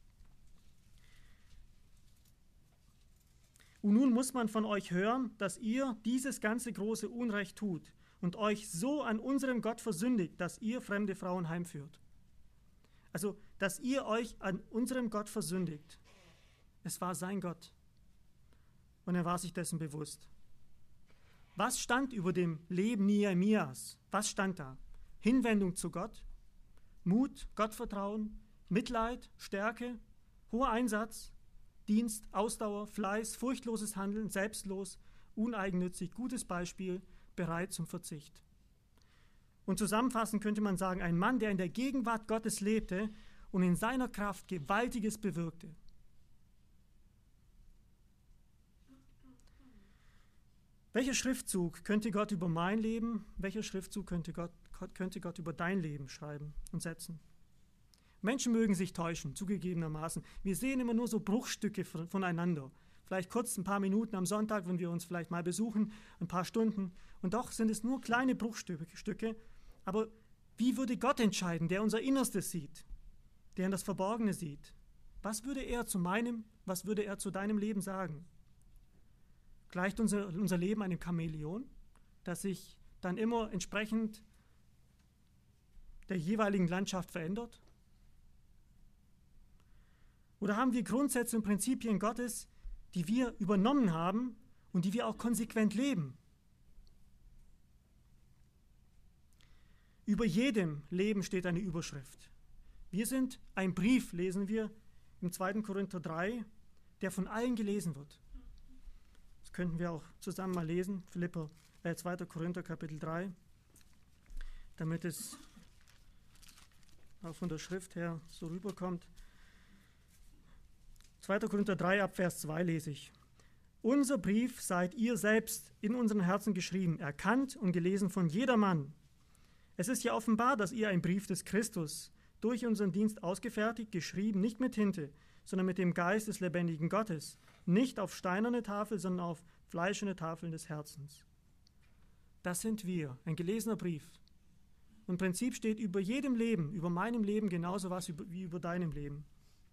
Und nun muss man von euch hören, dass ihr dieses ganze große Unrecht tut und euch so an unserem Gott versündigt, dass ihr fremde Frauen heimführt. Also, dass ihr euch an unserem Gott versündigt. Es war sein Gott. Und er war sich dessen bewusst. Was stand über dem Leben Nehemias? Was stand da? Hinwendung zu Gott, Mut, Gottvertrauen, Mitleid, Stärke, hoher Einsatz, Dienst, Ausdauer, Fleiß, furchtloses Handeln, selbstlos, uneigennützig, gutes Beispiel, bereit zum Verzicht. Und zusammenfassend könnte man sagen, ein Mann, der in der Gegenwart Gottes lebte und in seiner Kraft Gewaltiges bewirkte. Welcher Schriftzug könnte Gott über mein Leben, welcher Schriftzug könnte Gott, könnte Gott über dein Leben schreiben und setzen? Menschen mögen sich täuschen, zugegebenermaßen. Wir sehen immer nur so Bruchstücke voneinander. Vielleicht kurz ein paar Minuten am Sonntag, wenn wir uns vielleicht mal besuchen, ein paar Stunden. Und doch sind es nur kleine Bruchstücke. Aber wie würde Gott entscheiden, der unser Innerstes sieht, der in das Verborgene sieht? Was würde er zu meinem, was würde er zu deinem Leben sagen? Gleicht unser, unser Leben einem Chamäleon, das sich dann immer entsprechend der jeweiligen Landschaft verändert? Oder haben wir Grundsätze und Prinzipien Gottes, die wir übernommen haben und die wir auch konsequent leben? Über jedem Leben steht eine Überschrift. Wir sind ein Brief, lesen wir im zweiten Korinther drei, der von allen gelesen wird. Das könnten wir auch zusammen mal lesen, Philipper, äh, zweiter Korinther Kapitel drei, damit es auch von der Schrift her so rüberkommt. zweiter Korinther drei, ab Vers zwei lese ich. Unser Brief seid ihr selbst in unseren Herzen geschrieben, erkannt und gelesen von jedermann. Es ist ja offenbar, dass ihr ein Brief des Christus, durch unseren Dienst ausgefertigt, geschrieben, nicht mit Tinte, sondern mit dem Geist des lebendigen Gottes, nicht auf steinerne Tafel, sondern auf fleischerne Tafeln des Herzens. Das sind wir, ein gelesener Brief. Im Prinzip steht über jedem Leben, über meinem Leben genauso was wie über deinem Leben.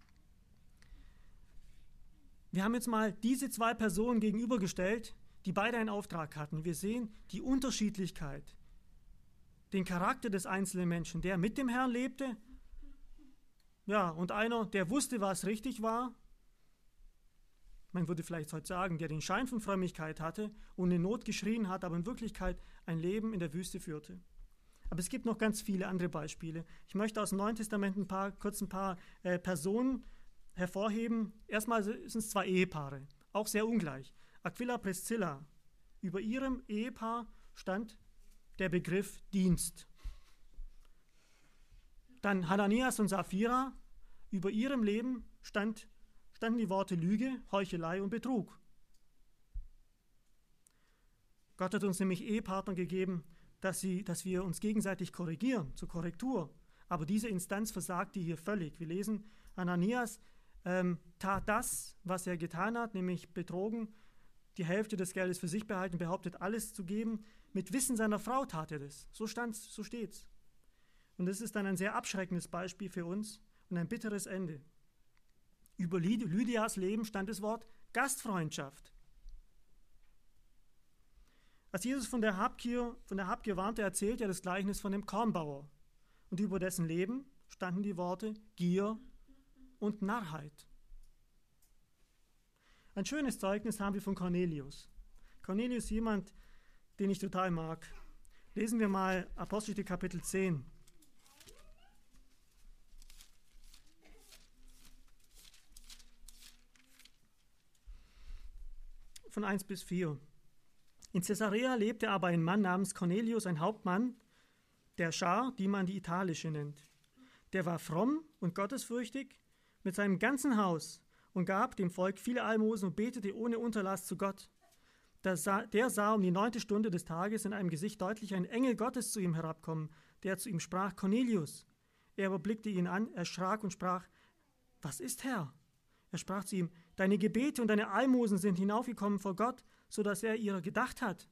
Wir haben jetzt mal diese zwei Personen gegenübergestellt, die beide einen Auftrag hatten. Wir sehen die Unterschiedlichkeit, den Charakter des einzelnen Menschen, der mit dem Herrn lebte, ja, und einer, der wusste, was richtig war. Man würde vielleicht heute sagen, der den Schein von Frömmigkeit hatte und in Not geschrien hat, aber in Wirklichkeit ein Leben in der Wüste führte. Aber es gibt noch ganz viele andere Beispiele. Ich möchte aus dem Neuen Testament ein paar, kurz ein paar äh, Personen hervorheben. Erstmal sind es zwei Ehepaare, auch sehr ungleich. Aquila, Priscilla. Über ihrem Ehepaar stand der Begriff Dienst. Dann Hananias und Sapphira. Über ihrem Leben stand, standen die Worte Lüge, Heuchelei und Betrug. Gott hat uns nämlich Ehepartner gegeben, dass, sie, dass wir uns gegenseitig korrigieren, zur Korrektur. Aber diese Instanz versagte hier völlig. Wir lesen, Hananias ähm, tat das, was er getan hat, nämlich betrogen, die Hälfte des Geldes für sich behalten, behauptet, alles zu geben. Mit Wissen seiner Frau tat er das. So stand's, so steht's. Und das ist dann ein sehr abschreckendes Beispiel für uns und ein bitteres Ende. Über Lydias Leben stand das Wort Gastfreundschaft. Als Jesus von der Habgier, von der Habgier warnte, erzählt er das Gleichnis von dem Kornbauer. Und über dessen Leben standen die Worte Gier und Narrheit. Ein schönes Zeugnis haben wir von Cornelius. Cornelius ist jemand, den ich total mag. Lesen wir mal Apostelgeschichte Kapitel zehn. Von eins bis vier. In Caesarea lebte aber ein Mann namens Cornelius, ein Hauptmann der Schar, die man die italische nennt. Der war fromm und gottesfürchtig mit seinem ganzen Haus und gab dem Volk viele Almosen und betete ohne Unterlass zu Gott. Der sah, der sah um die neunte Stunde des Tages in einem Gesicht deutlich einen Engel Gottes zu ihm herabkommen, der zu ihm sprach, Cornelius. Er aber blickte ihn an, erschrak und sprach, was ist, Herr? Er sprach zu ihm, deine Gebete und deine Almosen sind hinaufgekommen vor Gott, so dass er ihrer gedacht hat.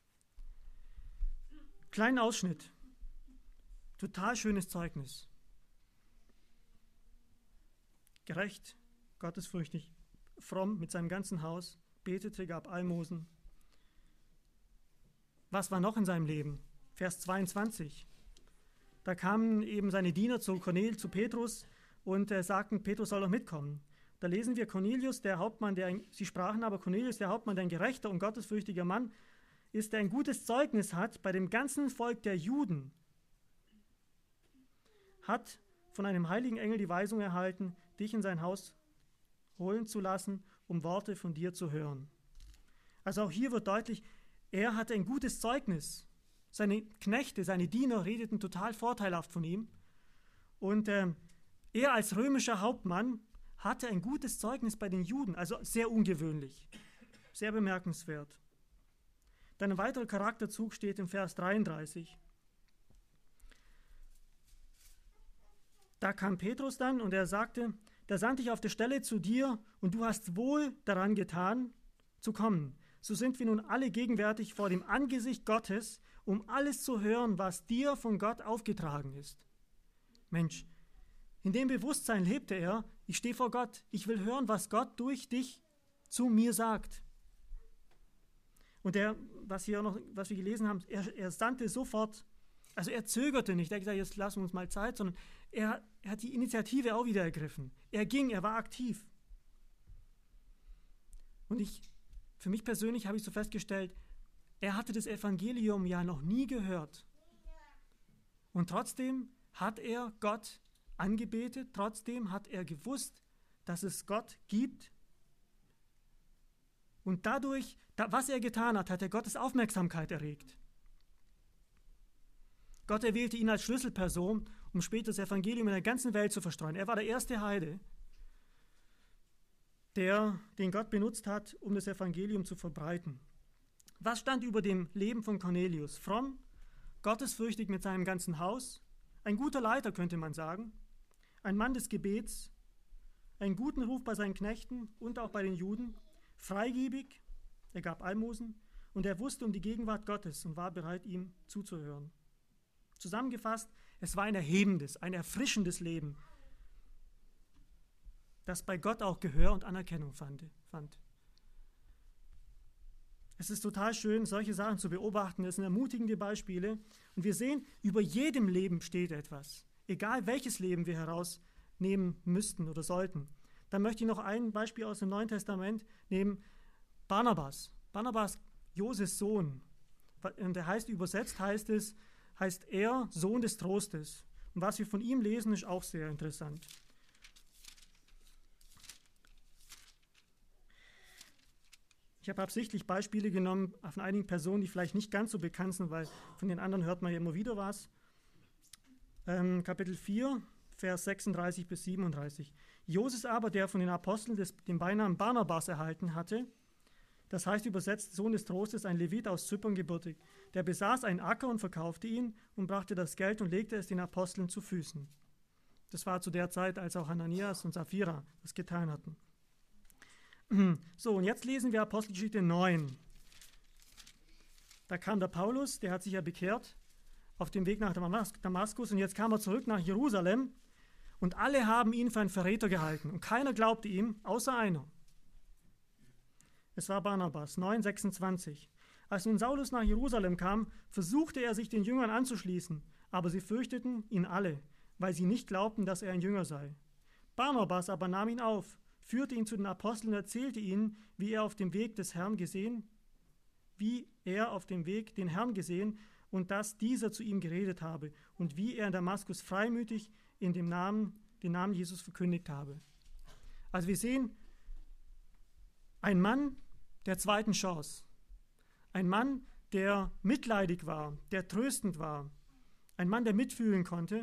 Kleinen Ausschnitt. Total schönes Zeugnis. Gerecht, gottesfürchtig, fromm mit seinem ganzen Haus, betete, gab Almosen. Was war noch in seinem Leben? Vers zweiundzwanzig. Da kamen eben seine Diener zu Cornel, zu Petrus und äh, sagten, Petrus soll doch mitkommen. Da lesen wir Cornelius, der Hauptmann, der ein, sie sprachen aber, Cornelius, der Hauptmann, der ein gerechter und gottesfürchtiger Mann ist, der ein gutes Zeugnis hat bei dem ganzen Volk der Juden, hat von einem heiligen Engel die Weisung erhalten, dich in sein Haus holen zu lassen, um Worte von dir zu hören. Also auch hier wird deutlich, er hatte ein gutes Zeugnis. Seine Knechte, seine Diener redeten total vorteilhaft von ihm. Und äh, er als römischer Hauptmann hatte ein gutes Zeugnis bei den Juden, also sehr ungewöhnlich, sehr bemerkenswert. Dann ein weiterer Charakterzug steht im Vers dreiunddreißig. Da kam Petrus dann und er sagte, da sandte ich auf der Stelle zu dir und du hast wohl daran getan, zu kommen. So sind wir nun alle gegenwärtig vor dem Angesicht Gottes, um alles zu hören, was dir von Gott aufgetragen ist. Mensch, in dem Bewusstsein lebte er, ich stehe vor Gott, ich will hören, was Gott durch dich zu mir sagt. Und er, was, hier noch, was wir gelesen haben, er, er sandte sofort, also er zögerte nicht, er hat gesagt, jetzt lassen wir uns mal Zeit, sondern er, er hat die Initiative auch wieder ergriffen. Er ging, er war aktiv. Und ich, für mich persönlich habe ich so festgestellt, er hatte das Evangelium ja noch nie gehört. Und trotzdem hat er Gott angebetet, trotzdem hat er gewusst, dass es Gott gibt. Und dadurch, was er getan hat, hat er Gottes Aufmerksamkeit erregt. Gott erwählte ihn als Schlüsselperson, um später das Evangelium in der ganzen Welt zu verstreuen. Er war der erste Heide, der, den Gott benutzt hat, um das Evangelium zu verbreiten. Was stand über dem Leben von Cornelius? Fromm, gottesfürchtig mit seinem ganzen Haus, ein guter Leiter, könnte man sagen, ein Mann des Gebets, einen guten Ruf bei seinen Knechten und auch bei den Juden, freigebig, er gab Almosen und er wusste um die Gegenwart Gottes und war bereit, ihm zuzuhören. Zusammengefasst, es war ein erhebendes, ein erfrischendes Leben, das bei Gott auch Gehör und Anerkennung fand. Es ist total schön, solche Sachen zu beobachten. Das sind ermutigende Beispiele. Und wir sehen, über jedem Leben steht etwas. Egal welches Leben wir herausnehmen müssten oder sollten. Dann möchte ich noch ein Beispiel aus dem Neuen Testament nehmen. Barnabas. Barnabas, Joses Sohn. Und der heißt, übersetzt heißt es, heißt er Sohn des Trostes. Und was wir von ihm lesen, ist auch sehr interessant. Ich habe absichtlich Beispiele genommen von einigen Personen, die vielleicht nicht ganz so bekannt sind, weil von den anderen hört man ja immer wieder was. Ähm, Kapitel vier, Vers sechsunddreißig bis siebenunddreißig. Joses aber, der von den Aposteln des, den Beinamen Barnabas erhalten hatte, das heißt übersetzt Sohn des Trostes, ein Levit aus Zypern gebürtig, der besaß einen Acker und verkaufte ihn und brachte das Geld und legte es den Aposteln zu Füßen. Das war zu der Zeit, als auch Hananias und Sapphira das getan hatten. So, und jetzt lesen wir Apostelgeschichte neun. Da kam der Paulus, der hat sich ja bekehrt, auf dem Weg nach Damaskus, und jetzt kam er zurück nach Jerusalem und alle haben ihn für einen Verräter gehalten und keiner glaubte ihm, außer einer. Es war Barnabas, neun sechsundzwanzig. Als nun Saulus nach Jerusalem kam, versuchte er sich den Jüngern anzuschließen, aber sie fürchteten ihn alle, weil sie nicht glaubten, dass er ein Jünger sei. Barnabas aber nahm ihn auf, führte ihn zu den Aposteln und erzählte ihnen, wie er auf dem Weg des Herrn gesehen, wie er auf dem Weg den Herrn gesehen und dass dieser zu ihm geredet habe und wie er in Damaskus freimütig in dem Namen, den Namen Jesus verkündigt habe. Also wir sehen, ein Mann der zweiten Chance, ein Mann, der mitleidig war, der tröstend war, ein Mann, der mitfühlen konnte.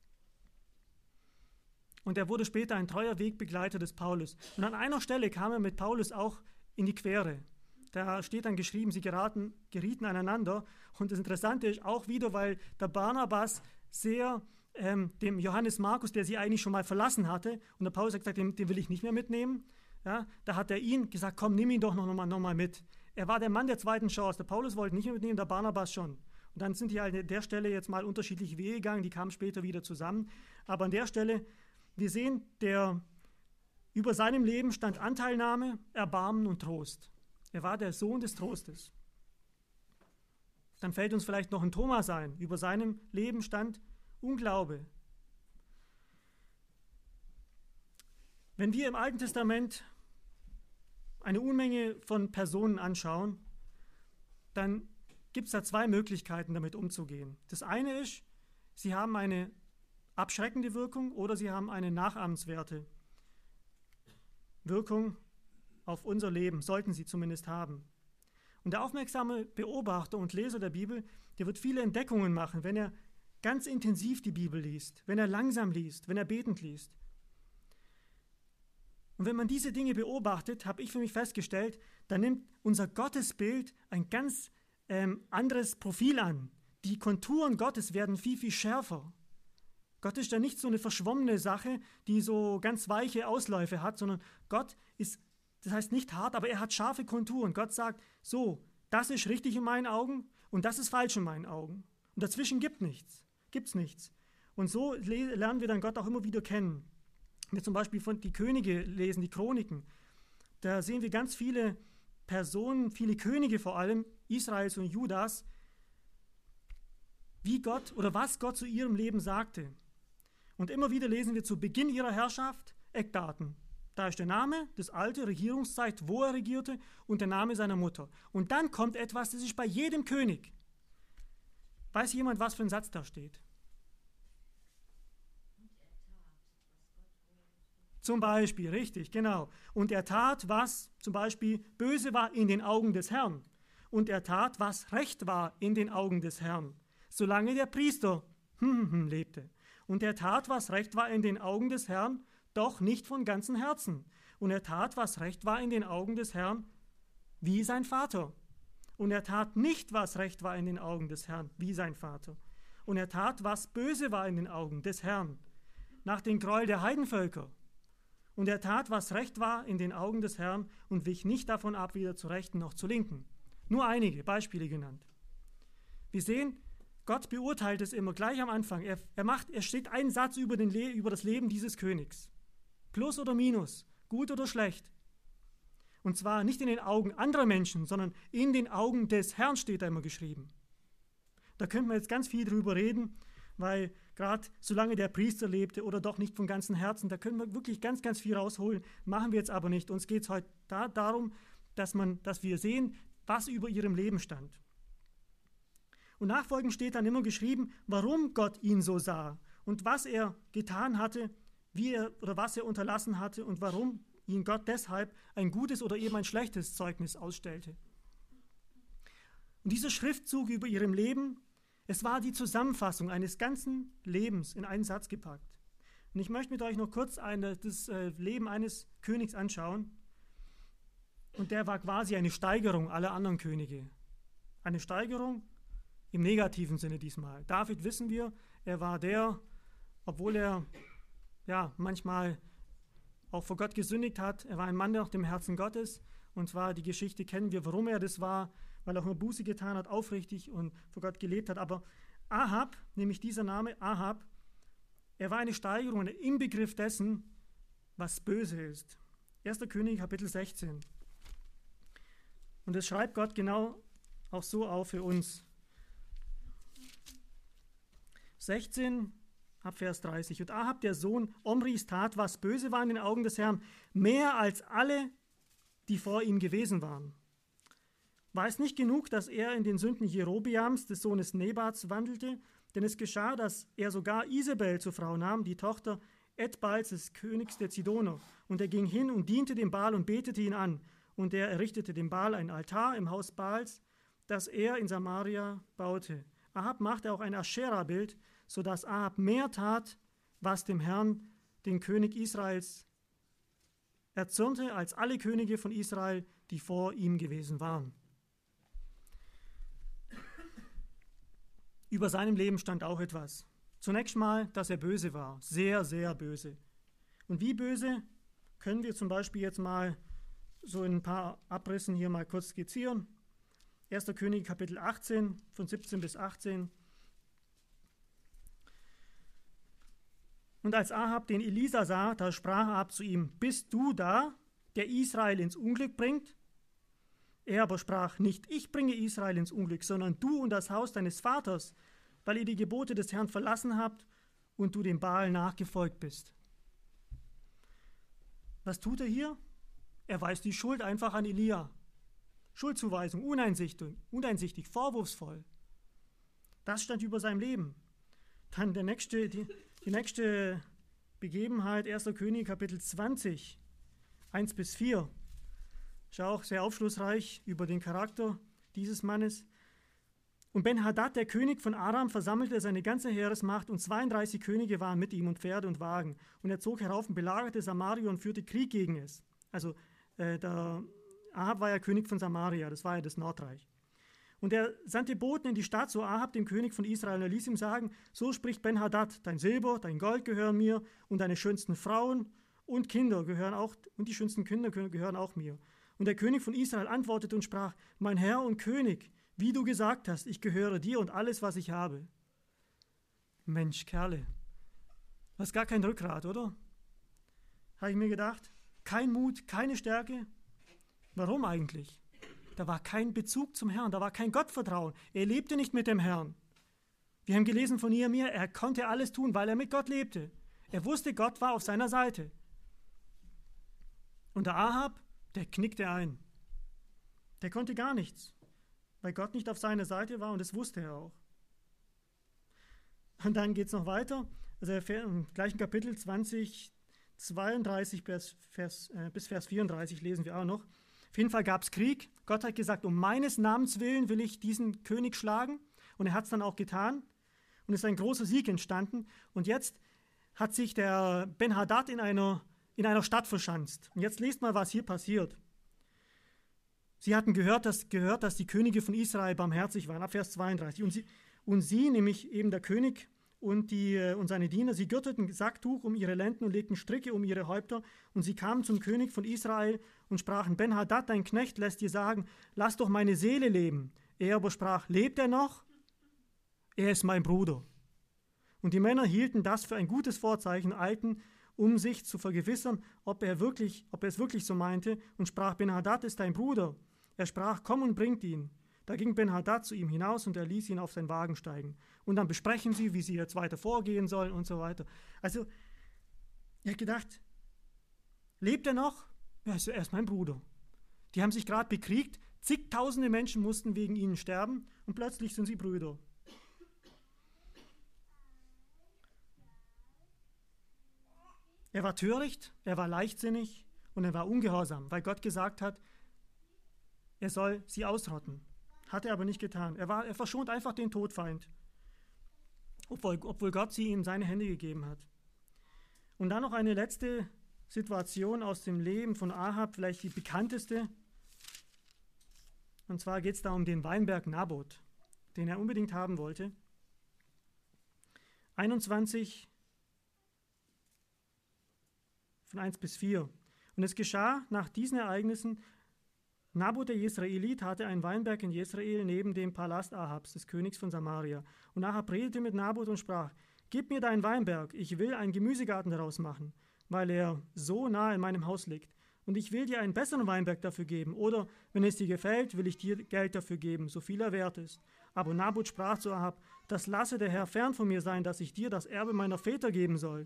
Und er wurde später ein treuer Wegbegleiter des Paulus. Und an einer Stelle kam er mit Paulus auch in die Quere. Da steht dann geschrieben, sie geraten, gerieten aneinander. Und das Interessante ist auch wieder, weil der Barnabas sehr ähm, dem Johannes Markus, der sie eigentlich schon mal verlassen hatte, und der Paulus hat gesagt, den, den will ich nicht mehr mitnehmen. Ja, da hat er ihn gesagt, komm, nimm ihn doch noch mal, noch mal mit. Er war der Mann der zweiten Chance. Der Paulus wollte nicht mehr mitnehmen, der Barnabas schon. Und dann sind die halt an der Stelle jetzt mal unterschiedliche Wege gegangen, die kamen später wieder zusammen. Aber an der Stelle, wir sehen, der, über seinem Leben stand Anteilnahme, Erbarmen und Trost. Er war der Sohn des Trostes. Dann fällt uns vielleicht noch ein Thomas ein. Über seinem Leben stand Unglaube. Wenn wir im Alten Testament eine Unmenge von Personen anschauen, dann gibt es da zwei Möglichkeiten, damit umzugehen. Das eine ist, sie haben eine abschreckende Wirkung oder sie haben eine nachahmenswerte Wirkung auf unser Leben, sollten sie zumindest haben. Und der aufmerksame Beobachter und Leser der Bibel, der wird viele Entdeckungen machen, wenn er ganz intensiv die Bibel liest, wenn er langsam liest, wenn er betend liest. Und wenn man diese Dinge beobachtet, habe ich für mich festgestellt, dann nimmt unser Gottesbild ein ganz ähm, anderes Profil an. Die Konturen Gottes werden viel, viel schärfer. Gott ist ja nicht so eine verschwommene Sache, die so ganz weiche Ausläufe hat, sondern Gott ist, das heißt nicht hart, aber er hat scharfe Konturen. Gott sagt, so, das ist richtig in meinen Augen und das ist falsch in meinen Augen. Und dazwischen gibt nichts, gibt's nichts. Und so lernen wir dann Gott auch immer wieder kennen. Wenn wir zum Beispiel von die Könige lesen, die Chroniken, da sehen wir ganz viele Personen, viele Könige vor allem, Israels und Judas, wie Gott oder was Gott zu ihrem Leben sagte. Und immer wieder lesen wir zu Beginn ihrer Herrschaft Eckdaten. Da ist der Name, das alte Regierungszeit, wo er regierte und der Name seiner Mutter. Und dann kommt etwas, das ist bei jedem König. Weiß jemand, was für ein Satz da steht? Zum Beispiel, richtig, genau. Und er tat, was zum Beispiel böse war in den Augen des Herrn. Und er tat, was recht war in den Augen des Herrn, solange der Priester lebte. Und er tat, was recht war in den Augen des Herrn, doch nicht von ganzem Herzen. Und er tat, was recht war in den Augen des Herrn, wie sein Vater. Und er tat nicht, was recht war in den Augen des Herrn, wie sein Vater. Und er tat, was böse war in den Augen des Herrn, nach den Gräuel der Heidenvölker. Und er tat, was recht war in den Augen des Herrn und wich nicht davon ab, weder zur Rechten noch zur Linken. Nur einige Beispiele genannt. Wir sehen, Gott beurteilt es immer gleich am Anfang. Er, er, macht, er steht einen Satz über, den Le- über das Leben dieses Königs. Plus oder minus, gut oder schlecht. Und zwar nicht in den Augen anderer Menschen, sondern in den Augen des Herrn steht da immer geschrieben. Da könnte man jetzt ganz viel drüber reden, weil gerade solange der Priester lebte oder doch nicht von ganzem Herzen, da können wir wirklich ganz, ganz viel rausholen. Machen wir jetzt aber nicht. Uns geht es heute da, darum, dass, man, dass wir sehen, was über ihrem Leben stand. Und nachfolgend steht dann immer geschrieben, warum Gott ihn so sah und was er getan hatte, wie er oder was er unterlassen hatte und warum ihn Gott deshalb ein gutes oder eben ein schlechtes Zeugnis ausstellte. Und dieser Schriftzug über ihrem Leben, es war die Zusammenfassung eines ganzen Lebens in einen Satz gepackt. Und ich möchte mit euch noch kurz eine, das äh, Leben eines Königs anschauen. Und der war quasi eine Steigerung aller anderen Könige. Eine Steigerung im negativen Sinne diesmal. David, wissen wir, er war der, obwohl er ja manchmal auch vor Gott gesündigt hat, er war ein Mann nach dem Herzen Gottes. Und zwar die Geschichte kennen wir, warum er das war, weil er auch nur Buße getan hat, aufrichtig und vor Gott gelebt hat. Aber Ahab, nämlich dieser Name Ahab, er war eine Steigerung, ein Inbegriff dessen, was böse ist. erster Könige, Kapitel sechzehn. Und das schreibt Gott genau auch so auf für uns. sechzehn, ab Vers dreißig. Und Ahab, der Sohn Omris, tat, was böse war in den Augen des Herrn, mehr als alle, die vor ihm gewesen waren. War es nicht genug, dass er in den Sünden Jerobeams, des Sohnes Nebats, wandelte? Denn es geschah, dass er sogar Isabel zur Frau nahm, die Tochter Edbals, des Königs der Zidoner. Und er ging hin und diente dem Baal und betete ihn an. Und er errichtete dem Baal ein Altar im Haus Baals, das er in Samaria baute. Ahab machte auch ein Aschera-Bild, sodass Ahab mehr tat, was dem Herrn, den König Israels, erzürnte, als alle Könige von Israel, die vor ihm gewesen waren. Über seinem Leben stand auch etwas. Zunächst mal, dass er böse war, sehr, sehr böse. Und wie böse, können wir zum Beispiel jetzt mal so in ein paar Abrissen hier mal kurz skizzieren. erster Könige, Kapitel achtzehn, von siebzehn bis achtzehn. Und als Ahab den Elisa sah, da sprach Ahab zu ihm, bist du da, der Israel ins Unglück bringt? Er aber sprach, nicht ich bringe Israel ins Unglück, sondern du und das Haus deines Vaters, weil ihr die Gebote des Herrn verlassen habt und du dem Baal nachgefolgt bist. Was tut er hier? Er weist die Schuld einfach an Elia. Schuldzuweisung, uneinsichtig, uneinsichtig, vorwurfsvoll. Das stand über seinem Leben. Dann der nächste, die, die nächste Begebenheit, erster Könige, Kapitel zwanzig, eins bis vier. Ist auch sehr aufschlussreich über den Charakter dieses Mannes. Und Ben-Hadad, der König von Aram, versammelte seine ganze Heeresmacht und zweiunddreißig Könige waren mit ihm und Pferde und Wagen. Und er zog herauf und belagerte Samaria und führte Krieg gegen es. Also äh, der Ahab war ja König von Samaria, das war ja das Nordreich. Und er sandte Boten in die Stadt zu Ahab, dem König von Israel, und er ließ ihm sagen, so spricht Ben-Hadad, dein Silber, dein Gold gehören mir und deine schönsten Frauen und Kinder gehören auch, und die schönsten Kinder gehören auch mir. Und der König von Israel antwortete und sprach, mein Herr und König, wie du gesagt hast, ich gehöre dir und alles, was ich habe. Mensch, Kerle, das ist gar kein Rückgrat, oder? Habe ich mir gedacht. Kein Mut, keine Stärke. Warum eigentlich? Da war kein Bezug zum Herrn, da war kein Gottvertrauen. Er lebte nicht mit dem Herrn. Wir haben gelesen von Nehemia, er konnte alles tun, weil er mit Gott lebte. Er wusste, Gott war auf seiner Seite. Und der Ahab, der knickte ein. Der konnte gar nichts, weil Gott nicht auf seiner Seite war und das wusste er auch. Und dann geht es noch weiter. Also im gleichen Kapitel zwanzig, zweiunddreißig bis Vers, äh, bis Vers vierunddreißig lesen wir auch noch. Auf jeden Fall gab es Krieg. Gott hat gesagt, um meines Namens willen will ich diesen König schlagen. Und er hat es dann auch getan. Und es ist ein großer Sieg entstanden. Und jetzt hat sich der Ben-Hadad in einer, in einer Stadt verschanzt. Und jetzt lest mal, was hier passiert. Sie hatten gehört, dass, gehört, dass die Könige von Israel barmherzig waren, ab Vers zweiunddreißig. Und sie, und sie, nämlich eben der König und, die, und seine Diener, sie gürtelten Sacktuch um ihre Lenden und legten Stricke um ihre Häupter. Und sie kamen zum König von Israel und sprachen, Ben-Hadad, dein Knecht, lässt dir sagen, lass doch meine Seele leben. Er aber sprach, lebt er noch? Er ist mein Bruder. Und die Männer hielten das für ein gutes Vorzeichen, eilten, um sich zu vergewissern, ob er, wirklich, ob er es wirklich so meinte, und sprach, Ben-Hadad ist dein Bruder. Er sprach, komm und bringt ihn. Da ging Ben-Hadad zu ihm hinaus und er ließ ihn auf seinen Wagen steigen. Und dann besprechen sie, wie sie jetzt weiter vorgehen sollen und so weiter. Also, er hat gedacht, lebt er noch? Ja, er ist mein Bruder. Die haben sich gerade bekriegt, zigtausende Menschen mussten wegen ihnen sterben und plötzlich sind sie Brüder. Er war töricht, er war leichtsinnig und er war ungehorsam, weil Gott gesagt hat, er soll sie ausrotten. Hat er aber nicht getan. Er, war, er verschont einfach den Todfeind, obwohl, obwohl Gott sie in seine Hände gegeben hat. Und dann noch eine letzte Situation aus dem Leben von Ahab, vielleicht die bekannteste. Und zwar geht es da um den Weinberg Naboth, den er unbedingt haben wollte. einundzwanzig, von eins bis vier. Und es geschah nach diesen Ereignissen, Naboth der Jesraelit hatte einen Weinberg in Jesrael neben dem Palast Ahabs, des Königs von Samaria. Und Ahab redete mit Naboth und sprach, gib mir deinen Weinberg, ich will einen Gemüsegarten daraus machen, weil er so nah in meinem Haus liegt. Und ich will dir einen besseren Weinberg dafür geben. Oder, wenn es dir gefällt, will ich dir Geld dafür geben, so viel er wert ist. Aber Naboth sprach zu Ahab, das lasse der Herr fern von mir sein, dass ich dir das Erbe meiner Väter geben soll.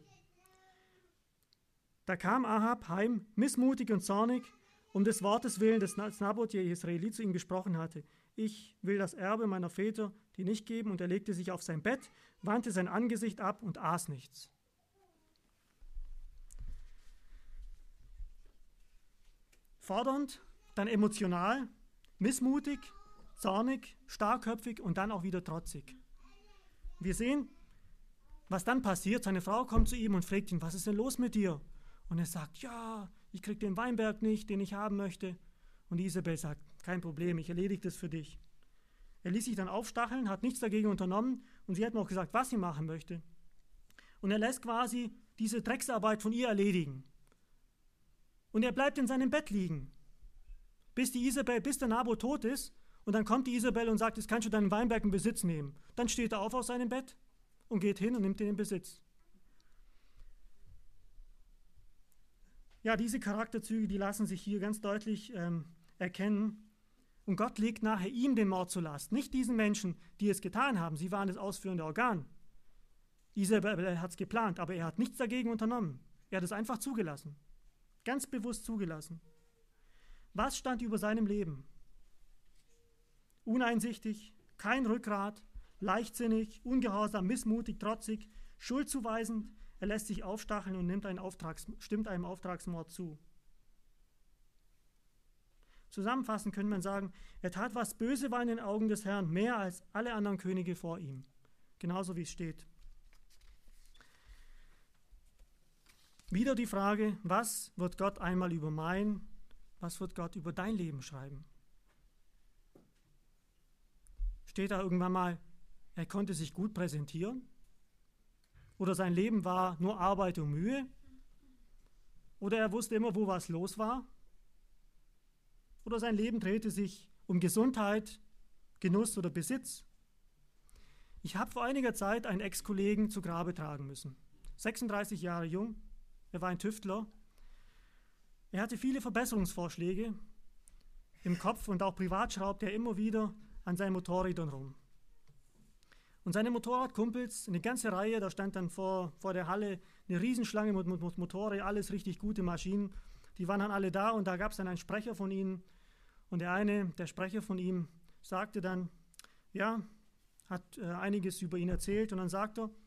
Da kam Ahab heim, missmutig und zornig, um des Wortes willen, des Naboth der Jesraelit zu ihm gesprochen hatte. Ich will das Erbe meiner Väter dir nicht geben. Und er legte sich auf sein Bett, wandte sein Angesicht ab und aß nichts. Fordernd, dann emotional, missmutig, zornig, starkköpfig und dann auch wieder trotzig. Wir sehen, was dann passiert. Seine Frau kommt zu ihm und fragt ihn, was ist denn los mit dir? Und er sagt, ja, ich kriege den Weinberg nicht, den ich haben möchte. Und Isabel sagt, kein Problem, ich erledige das für dich. Er ließ sich dann aufstacheln, hat nichts dagegen unternommen und sie hat mir auch gesagt, was sie machen möchte. Und er lässt quasi diese Drecksarbeit von ihr erledigen. Und er bleibt in seinem Bett liegen, bis die Isabel, bis der Naboth tot ist. Und dann kommt die Isabel und sagt, jetzt kannst du deinen Weinberg in Besitz nehmen. Dann steht er auf aus seinem Bett und geht hin und nimmt ihn in Besitz. Ja, diese Charakterzüge, die lassen sich hier ganz deutlich ähm, erkennen. Und Gott legt nachher ihm den Mord zur Last. Nicht diesen Menschen, die es getan haben. Sie waren das ausführende Organ. Isabel hat es geplant, aber er hat nichts dagegen unternommen. Er hat es einfach zugelassen. Ganz bewusst zugelassen. Was stand über seinem Leben? Uneinsichtig, kein Rückgrat, leichtsinnig, ungehorsam, missmutig, trotzig, schuldzuweisend. Er lässt sich aufstacheln und nimmt einen Auftrags, stimmt einem Auftragsmord zu. Zusammenfassend könnte man sagen, er tat, was böse war in den Augen des Herrn, mehr als alle anderen Könige vor ihm. Genauso wie es steht. Wieder die Frage, was wird Gott einmal über mein, was wird Gott über dein Leben schreiben? Steht da irgendwann mal, er konnte sich gut präsentieren? Oder sein Leben war nur Arbeit und Mühe? Oder er wusste immer, wo was los war? Oder sein Leben drehte sich um Gesundheit, Genuss oder Besitz? Ich habe vor einiger Zeit einen Ex-Kollegen zu Grabe tragen müssen. sechsunddreißig Jahre jung, er war ein Tüftler. Er hatte viele Verbesserungsvorschläge im Kopf und auch privat schraubte er immer wieder an seinen Motorrädern rum. Und seine Motorradkumpels, eine ganze Reihe, da stand dann vor, vor der Halle eine Riesenschlange mit, mit Motorrädern, alles richtig gute Maschinen. Die waren dann alle da und da gab es dann einen Sprecher von ihnen. Und der eine, der Sprecher von ihm, sagte dann, ja, hat äh, einiges über ihn erzählt. Und dann sagt er,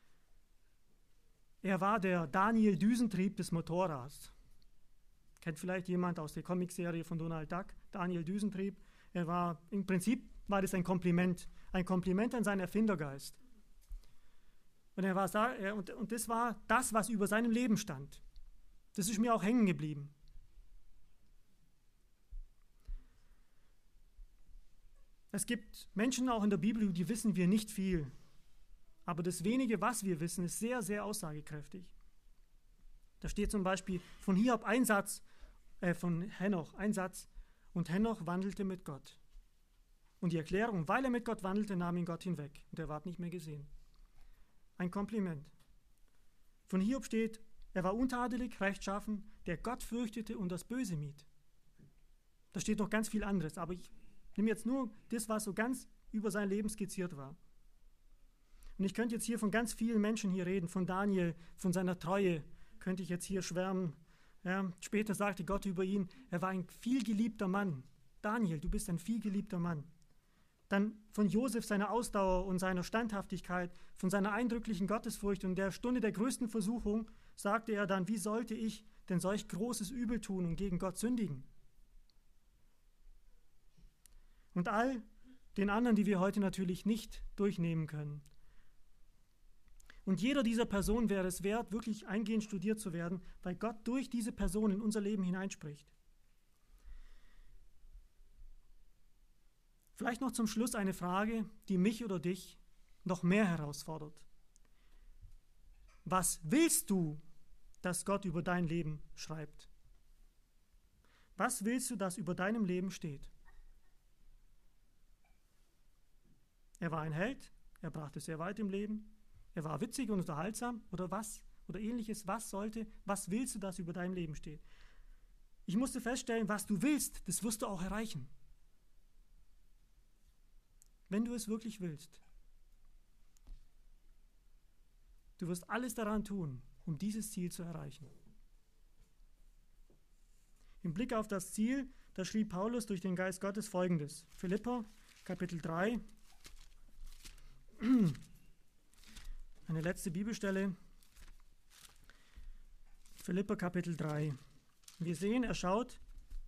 er war der Daniel Düsentrieb des Motorrads. Kennt vielleicht jemand aus der Comicserie von Donald Duck, Daniel Düsentrieb. Er war, im Prinzip war das ein Kompliment, ein Kompliment an seinen Erfindergeist. Und, er war, und, und das war das, was über seinem Leben stand. Das ist mir auch hängen geblieben. Es gibt Menschen auch in der Bibel, die wissen wir nicht viel. Aber das wenige, was wir wissen, ist sehr, sehr aussagekräftig. Da steht zum Beispiel von Hiob ein Satz, äh, von Henoch ein Satz, und Henoch wandelte mit Gott. Und die Erklärung, weil er mit Gott wandelte, nahm ihn Gott hinweg und er ward nicht mehr gesehen. Ein Kompliment. Von Hiob steht, er war untadelig, rechtschaffen, der Gott fürchtete und das Böse mied. Da steht noch ganz viel anderes, aber ich nehme jetzt nur das, was so ganz über sein Leben skizziert war. Und ich könnte jetzt hier von ganz vielen Menschen hier reden, von Daniel, von seiner Treue, könnte ich jetzt hier schwärmen. Ja, später sagte Gott über ihn, er war ein vielgeliebter Mann. Daniel, du bist ein vielgeliebter Mann. Dann von Josef, seiner Ausdauer und seiner Standhaftigkeit, von seiner eindrücklichen Gottesfurcht und der Stunde der größten Versuchung sagte er dann, wie sollte ich denn solch großes Übel tun und gegen Gott sündigen? Und all den anderen, die wir heute natürlich nicht durchnehmen können. Und jeder dieser Personen wäre es wert, wirklich eingehend studiert zu werden, weil Gott durch diese Person in unser Leben hineinspricht. Vielleicht noch zum Schluss eine Frage, die mich oder dich noch mehr herausfordert. Was willst du, dass Gott über dein Leben schreibt? Was willst du, dass über deinem Leben steht? Er war ein Held, er brachte sehr weit im Leben, er war witzig und unterhaltsam oder was oder ähnliches. Was sollte, was willst du, dass über deinem Leben steht? Ich musste feststellen, was du willst, das wirst du auch erreichen. Wenn du es wirklich willst. Du wirst alles daran tun, um dieses Ziel zu erreichen. Im Blick auf das Ziel, da schrieb Paulus durch den Geist Gottes Folgendes. Philipper, Kapitel drei. Eine letzte Bibelstelle. Philipper, Kapitel drei. Wir sehen, er schaut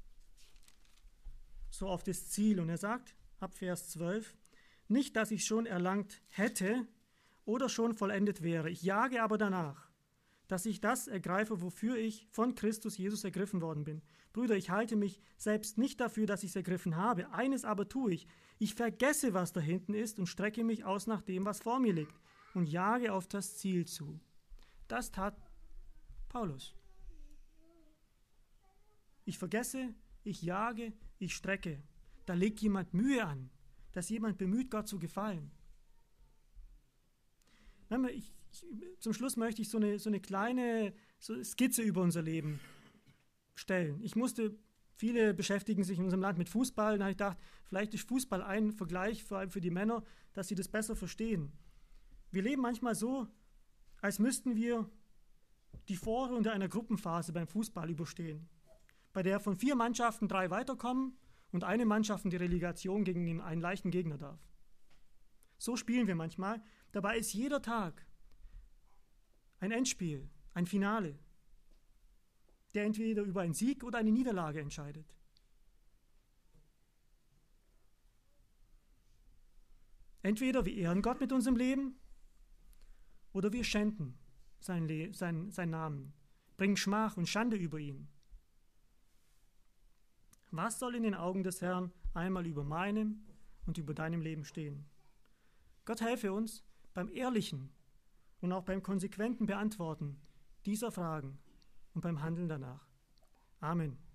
so auf das Ziel und er sagt, ab Vers zwölf, nicht, dass ich schon erlangt hätte oder schon vollendet wäre. Ich jage aber danach, dass ich das ergreife, wofür ich von Christus Jesus ergriffen worden bin. Brüder, ich halte mich selbst nicht dafür, dass ich es ergriffen habe. Eines aber tue ich. Ich vergesse, was da hinten ist und strecke mich aus nach dem, was vor mir liegt und jage auf das Ziel zu. Das tat Paulus. Ich vergesse, ich jage, ich strecke. Da legt jemand Mühe an, dass jemand bemüht, Gott zu gefallen. Ich, ich, zum Schluss möchte ich so eine, so eine kleine so Skizze über unser Leben stellen. Ich musste, viele beschäftigen sich in unserem Land mit Fußball, da habe ich gedacht, vielleicht ist Fußball ein Vergleich, vor allem für die Männer, dass sie das besser verstehen. Wir leben manchmal so, als müssten wir die Vorrunde einer Gruppenphase beim Fußball überstehen, bei der von vier Mannschaften drei weiterkommen und eine Mannschaft in die Relegation gegen einen leichten Gegner darf. So spielen wir manchmal. Dabei ist jeder Tag ein Endspiel, ein Finale, der entweder über einen Sieg oder eine Niederlage entscheidet. Entweder wir ehren Gott mit unserem Leben oder wir schänden seinen, Le- sein, seinen Namen, bringen Schmach und Schande über ihn. Was soll in den Augen des Herrn einmal über meinem und über deinem Leben stehen? Gott helfe uns beim ehrlichen und auch beim konsequenten Beantworten dieser Fragen und beim Handeln danach. Amen.